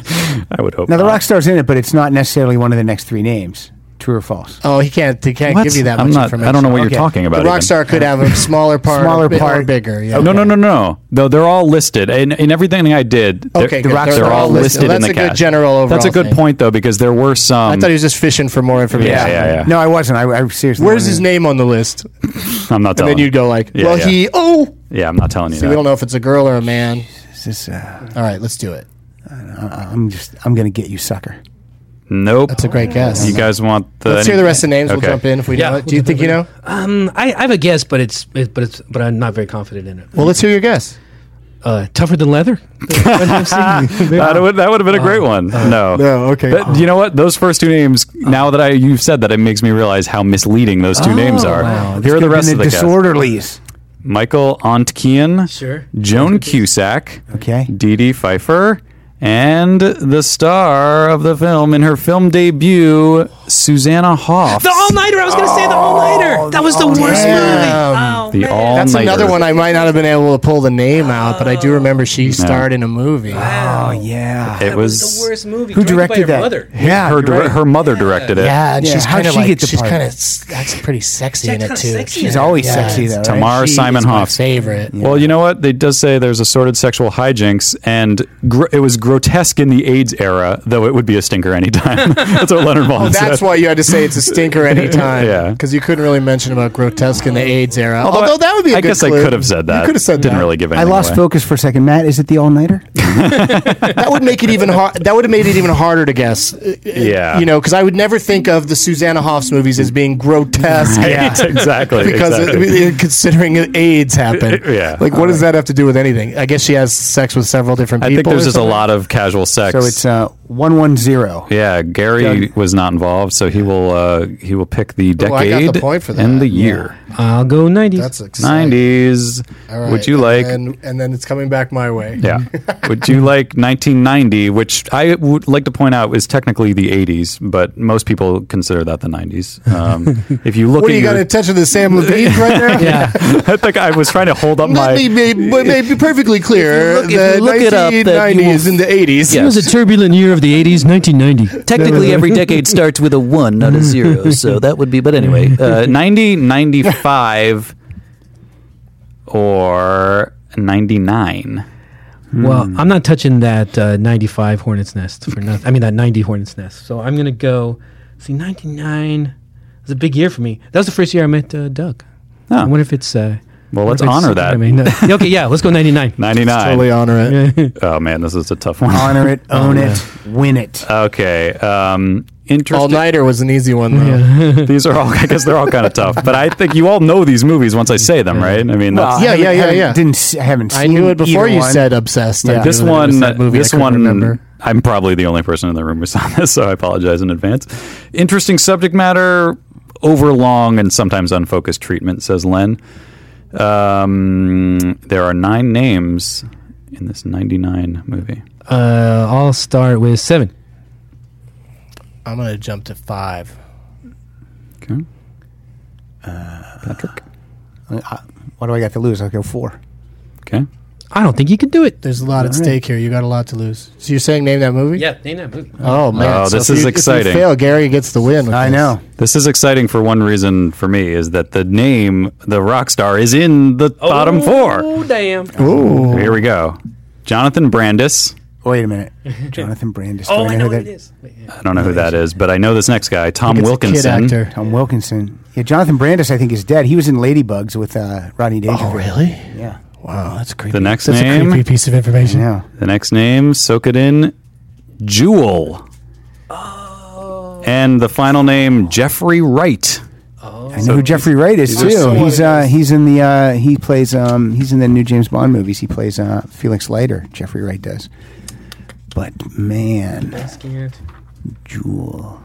I would hope. Now, the not. rock star's in it, but it's not necessarily one of the next three names. True or false? Oh, he can't. He can't What? give you that I'm much not. information. I don't know what Okay. you're talking about. The rock even. star could have a smaller part, Smaller or bi- or part. bigger. Yeah. No, no, no, no. Though they're all listed in, in everything I did. they're- Okay, the good. rock They're they're all all listed. listed Well, in the that's a good cast. general overall That's a good thing. point though, because there were some. I thought he was just fishing for more information. Yeah, yeah, yeah. No, I wasn't. I, I seriously. Where's wanted his to- name on the list? I'm not And telling. then you'd go like, Yeah, well, yeah. he. Oh, Yeah, I'm not telling you. see, that. we don't know if it's a girl or a man. Is this, uh, All right, let's do it. I'm just. I'm gonna get you, sucker. Nope. That's a great guess. You guys want the? Let's hear the rest of the names. Okay. We'll jump in if we Yeah, know it. Do we'll you jump think in. you know? Um, I, I have a guess, but it's it, but it's but I'm not very confident in it. Well, let's hear your guess. Uh, tougher than leather. That would that would have been a great one. no. No, okay. But you know what? Those first two names. Now that I you've said that, it makes me realize how misleading those two names are. Wow. Here are the rest of the cast. Disorderlies. Michael Ontkian, Sure. Joan Cusack, Okay. Dee Dee Pfeiffer, and the star of the film in her film debut, Susanna Hoffs. The All Nighter. I was going to say the All Nighter. That was the worst movie. Oh, The The all That's another one I might not have been able to pull the name out, but I do remember she starred in a movie. Oh yeah. It was, the worst movie. Who directed by her that? Mother. Yeah, her you're dir- right. her mother directed it. Yeah, and Yeah, she's how'd kind of she like get the she's part? kind of that's pretty sexy She's in it kinda too. sexy She's in it. always Yeah, sexy though. Right? Tamar She Simon is my Hoff. favorite. Well, you know what? They does say there's assorted sexual hijinks, and gr- it was grotesque in the AIDS era, though it would be a stinker anytime. That's what Leonard Maltin Oh, that's said. why you had to say it's a stinker anytime. Yeah. because you couldn't really mention about grotesque in the AIDS era. Although, Although, that would be a I good guess I clue. could have said that. You could have said Didn't that. really give I anything lost away. focus for a second. Matt, is it the all nighter? That would make it even hard. That would have made it even harder to guess. Uh, Yeah. you know, because I would never think of the Susanna Hoffs movies as being grotesque. Right, exactly. Because exactly. it, it- considering AIDS happened, Yeah. Like, what does that have to do with anything? I guess she has sex with several different I people. think there's or just a something? lot of casual sex. So it's uh, one one zero. yeah, Gary was not involved, so he will uh, he will pick the Oh, I decade got the point for that. and the year. I'll go nineties. That's exciting. nineties. All right, Would you like? And, and then it's coming back my way. Yeah. Would you like nineteen ninety, which I would like to point out is technically the eighties, but most people consider that the nineties. Um, if you look What at do you your, got in touch with the Sam Levine right now? Yeah. I think I was trying to hold up Let my. me be, may be perfectly clear. If you look- if the you look it up, that you will- nineteen nineties and the eighties. Yeah. It was a turbulent year of the eighties, nineteen ninety. Technically, every decade starts with a one, not a zero. So that would be. But anyway, Uh, ninety, ninety-five, or ninety-nine. Well, I'm not touching that uh, ninety-five Hornet's Nest for nothing. I mean, that ninety Hornet's Nest. So I'm going to go, see, ninety-nine was a big year for me. That was the first year I met uh, Doug. Oh. I wonder if it's... Uh, Well, I let's wonder if it's- honor that. I mean, uh, okay, yeah, let's go ninety-nine. ninety-nine. Totally honor it. Oh, man, this is a tough one. Honor it, own it, win it. Okay. Um, All interesting. Nighter was an easy one, though. These are all, I guess they're all kind of tough, but I think you all know these movies once I say them, right? I mean, that's, Yeah, I haven't- yeah, yeah, haven't- yeah. Didn't s- I haven't seen I knew it before either you one. said Obsessed. I Yeah. knew this that it was one, that movie. this I couldn't one, remember. I'm probably the only person in the room who saw this, so I apologize in advance. Interesting subject matter, overlong and sometimes unfocused treatment, says Len. Um, there are nine names in this ninety-nine movie. Uh, I'll start with seven. I'm going to jump to five. Okay. Patrick. Uh, what do I got to lose? I'll go four. Okay. I don't think you could do it. There's a lot at stake here. You got a lot to lose. So you're saying name that movie? Yeah, name that movie. Oh, man. Oh, So this if is you- exciting. If you fail, Gary gets the win. with I this. know. This is exciting for one reason for me is that the name, the rock star, is in the bottom four. Oh, damn. Ooh. Here we go. Jonathan Brandis. Wait a minute. Jonathan Brandis. Do Oh, I know who what that it is. Wait, yeah. I don't know who that is, but I know this next guy, Tom It's a Wilkinson. kid actor. Tom Wilkinson. Yeah, Jonathan Brandis, I think, is dead. He was in Ladybugs with uh, Rodney Dangerfield. Oh, really? Yeah. Wow, that's creepy. The next that's name? a creepy piece of information. Yeah. The next name, soak it in, Jewel. Oh. And the final name, Jeffrey Wright. I know who Jeffrey Wright is too. so He's it uh, is. he's in the uh, he plays um, he's in the new James Bond movies. He plays uh, Felix Leiter. Jeffrey Wright does. But man, Scared. Jewel.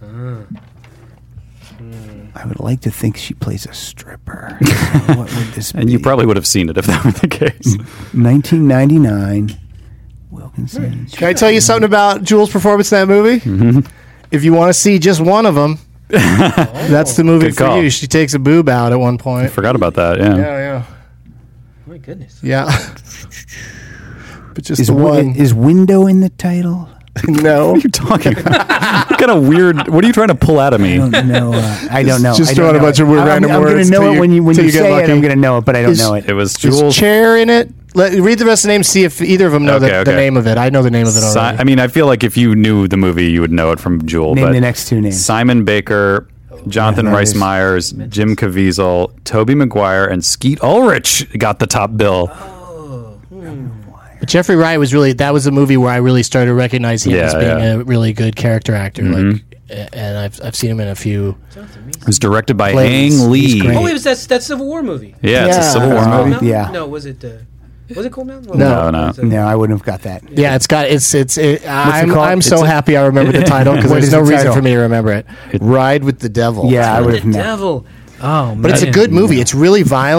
I would like to think she plays a stripper. What would this And be? you probably would have seen it if that were the case. nineteen ninety-nine. Wilkinson. Can I tell you something about Jules' performance in that movie? Mm-hmm. If you want to see just one of them, that's the movie Good for call. you. She takes a boob out at one point. Forgot about that, yeah. Yeah, yeah. My goodness. Yeah. But just Is, the wi- one. is window in the title? No. What are you talking about? What kind of weird, what are you trying to pull out of me? I don't know. Uh, I don't know. Just I don't throwing a know bunch it. of weird I'm, random I'm words going to know till it you- when you when till you, you get say lucky. it. I'm going to know it, but I don't Is- know it. It was Is Jules. chair in it? Let, read the rest of the name, see if either of them know Okay, the, okay. the name of it. I know the name of it Si- already. I mean, I feel like if you knew the movie, you would know it from Jewel. Name but the next two names. Simon Baker, Jonathan Yeah, that Rhys is- Meyers, Jim Caviezel, Toby Maguire, and Skeet Ulrich got the top bill. But Jeffrey Wright was really, that was the movie where I really started to recognize him Yeah, as being yeah. a really good character actor. Mhm. Like, a- and I've I've seen him in a few. It was directed by Plays. Ang He's Lee. great. Oh, it was that that Civil War movie. Yeah, it's a Yeah. Civil War Uh, movie. Cold Mountain? yeah. No, was it? Uh, was it Cold Mountain? No. No, no. Was it- No, I wouldn't have got that. Yeah, it's got it's it's. It, I'm called? I'm so It's a- happy I remember the title because What there's is no the reason title? for me to remember it. Ride with the Devil. Yeah, I would The have known. Devil. Oh man. But it's a good movie. It's really violent.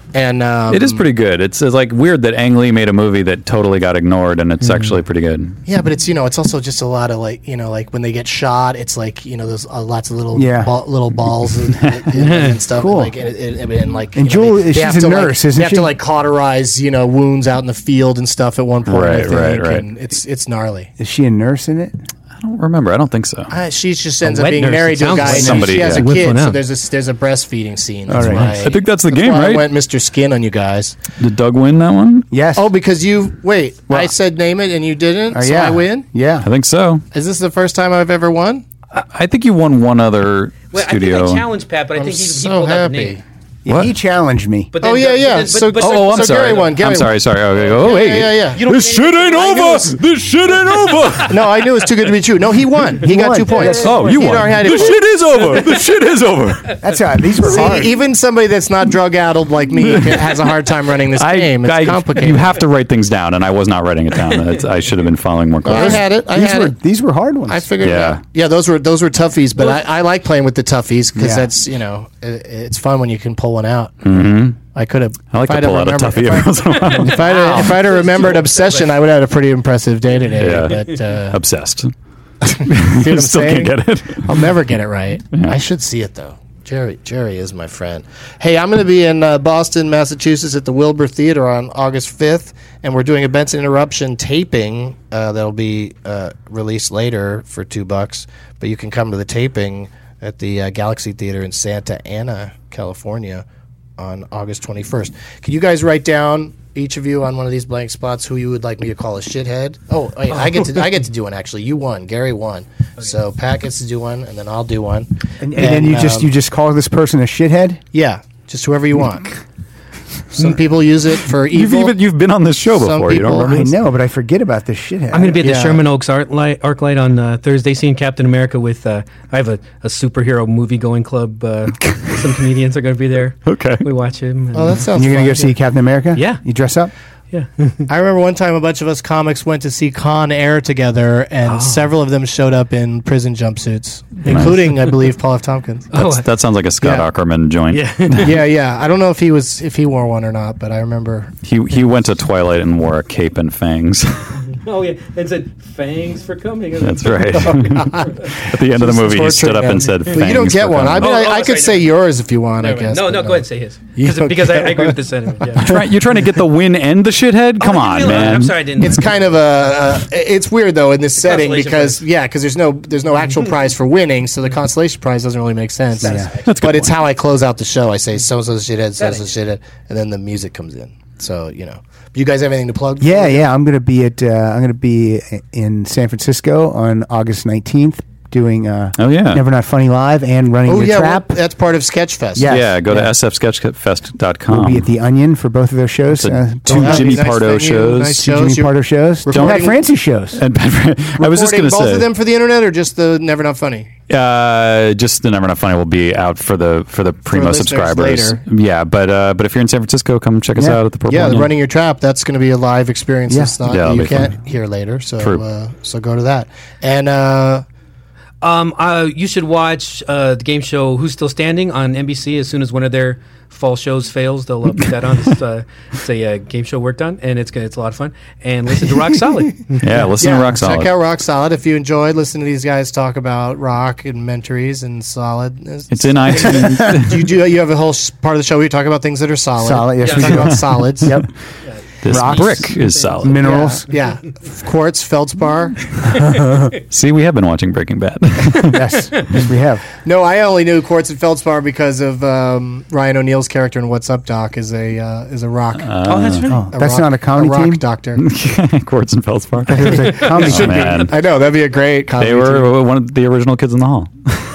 And um, It is pretty good. It's, it's like weird that Ang Lee made a movie that totally got ignored, and it's Mm-hmm. actually pretty good. Yeah, but it's you know it's also just a lot of like you know like when they get shot, it's like you know there's uh, lots of little Yeah. ball, little balls and, and, and stuff. Cool. And, like, and, and, and like And you know, Jewel- they, they she's have a to, nurse, like, isn't They have she? to like cauterize you know wounds out in the field and stuff at one point. I Right, think, right, right. And it's it's gnarly. Is she a nurse in it? I don't remember. I don't think so. Uh, she just ends A up wet being nurse, married it to a sounds guy. like. and Somebody, she has yeah. a Whip kid, one so out. there's a there's a breastfeeding scene. That's All right, why nice. I think that's the that's game, why I right? went Mister Skin on you guys. Did Doug win that one? Yes. Oh, because you wait. Well- I said name it and you didn't. Uh, so yeah. I win. Yeah. I think so. Is this the first time I've ever won? I, I think you won one other Well, I studio. think I challenged Pat, but I I'm think he, he so pulled out the happy. name. What? He challenged me. But Oh then- yeah, but yeah. then- so, but- but- oh, I'm so sorry. Gary won. Gary I'm sorry. won. Sorry. Okay. Oh, wait. Yeah, yeah, yeah. You don't This get shit anything- ain't I knew over. it's- This shit ain't over. No, I knew it was too good to be true. No, he won. He, got won. two points. Oh, you He'd won. already had it. The shit is over. The shit is over. That's how these were See, hard. even somebody that's not drug addled like me can- has a hard time running this I, game. It's I- complicated. You have to write things down, and I was not writing it down. That's- I should have been following more Well, I closely. had it. I these had were it. these were hard ones. I figured Yeah. it out. Yeah, those were those were toughies, but I, I like playing with the toughies because Yeah. that's you know it, it's fun when you can pull one out. Mm-hmm. I could have. I like if to I'd have pull out a remembered- toughie if I- every once in a while. If I'd have, if I'd have remembered obsession, I would have had a pretty impressive day today. Yeah. But uh, Obsessed. see what I'm Still saying? can't get it. I'll never get it right. I should see it though. Jerry, Jerry is my friend. Hey, I'm going to be in uh, Boston, Massachusetts, at the Wilbur Theater on August fifth, and we're doing a Benson Interruption taping uh, that'll be uh, released later for two bucks. But you can come to the taping at the uh, Galaxy Theater in Santa Ana, California, on August twenty-first. Can you guys write down, each of you on one of these blank spots, who you would like me to call a shithead? Oh, wait, I get to I get to do one actually. You won, Gary won. So Pat gets to do one, and then I'll do one. and, and then you just um, you just call this person a shithead. yeah, just whoever you want. Some people use it for You've evil. even you've been on this show Some before. You don't people- remember I this? know, but I forget about this shithead. I'm going to be at the Yeah. Sherman Oaks Art Light, Arc Light on uh, Thursday, seeing Captain America with. Uh, I have a, a superhero movie going club. Uh, some comedians are going to be there. Okay. We watch him. and- Oh, that sounds And you're fun. gonna go see Captain America? Yeah. You dress up? yeah. I remember one time a bunch of us comics went to see Con Air together, and Oh. several of them showed up in prison jumpsuits, including, I believe, Paul F. Tompkins. Oh, That's, that sounds like a Scott Yeah. Ackerman joint. yeah. yeah, yeah. I don't know if he was if he wore one or not, but I remember. He he went to Twilight and wore a cape and fangs. Oh yeah, and said thanks for coming. That's right. At the end of the movie, he stood up and said, Well, you don't "Thanks get for one. I coming." mean, Oh, I, I oh, could sorry, say no. yours if you want. I Never mind. guess. No, but no, go ahead and say his. You Because, don't because I, get I agree one. with the sentiment. Yeah. Try- You're trying to get the win and the shithead? Come Oh, I on, didn't realize- man. I'm sorry, I didn't. It's kind of a. Uh, it's weird though in this setting consolation because prize. yeah, because there's no there's no actual prize for winning, so the consolation prize doesn't really make sense. Satisfaction. That's a good But it's point. how I close out the show. I say so and so's a shithead, so and That so's a shithead, and then the music comes in. So you know, do you guys have anything to plug? Yeah, yeah. I'm gonna be at uh, I'm gonna be in San Francisco on August nineteenth doing uh, Oh, yeah. Never Not Funny Live and running Oh the yeah, trap. well, that's part of Sketchfest. Yeah. Yes, Yeah, go to yeah. s f sketch fest dot com. We'll be at the Onion for both of those shows. It's a Uh, two that'd Jimmy be nice Pardo venue, shows. nice two shows. Jimmy You're Pardo shows. Don't recording- have Francie shows. And I was just Recording going to both say, of them for the internet or just the Never Not Funny? uh, just the Never Not Funny will be out for the for the primo listeners subscribers. later. Yeah, but uh, but if you're in San Francisco, come check us Yeah. out at the Purple Yeah, the Onion. Running Your Trap. That's going to be a live experience. Yeah. It's not Yeah, it'll you be can't fun. hear later. So True. uh, so go to that. And uh, Um, uh, you should watch uh, the game show Who's Still Standing on N B C. As soon as one of their fall shows fails, they'll uh, put that on. It's, uh, it's a uh, game show work done, and it's gonna, it's a lot of fun. And listen to Rock Solid. Yeah, listen yeah, to Rock Solid. check out Rock Solid if you enjoyed listening to these guys talk about rock and mentories and solid. It's in iTunes. do you do you have a whole s- part of the show where you talk about things that are solid? Solid, yes, You we talk do. about solids. Yep. This Rocks. brick is solid. Minerals. Yeah, quartz, feldspar. See, we have been watching Breaking Bad. Yes. Yes, we have. No, I only knew quartz and feldspar because of um, Ryan O'Neill's character in What's Up, Doc is a uh, is a rock. oh, that's right. Oh, a that's rock- not a comedy rock team. doctor. Quartz and Feldspar. It was a comedy Oh, team. man. I know that'd be a great. Comedy They were team. one of the original kids in the hall.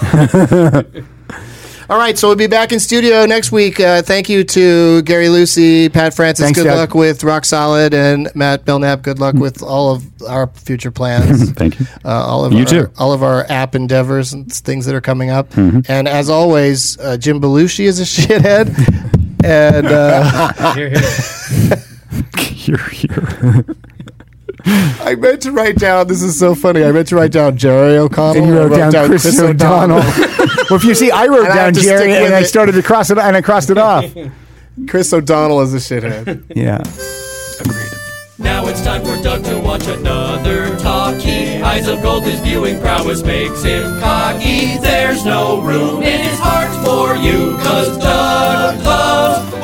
All right, so we'll be back in studio next week. Uh, thank you to Gary Lucy, Pat Francis. Thanks, good Doug. luck with Rock Solid, and Matt Belknap. Good luck with all of our future plans. Thank you. Uh, all of You our, too. all of our app endeavors and things that are coming up. Mm-hmm. And as always, uh, Jim Belushi is a shithead. and uh, Here, here. You're here. I meant to write down. This is so funny. I meant to write down Jerry O'Connell. And you I wrote, down, Chris, O'Donnell. Well, if you see, I wrote And I have down to stick Jerry, with and I it. started to cross it, and I crossed it off. Chris O'Donnell is a shithead. Yeah. Now it's time for Doug to watch another talkie. Eyes of gold, his viewing prowess makes him cocky. There's no room in his heart for you, 'cause Doug loves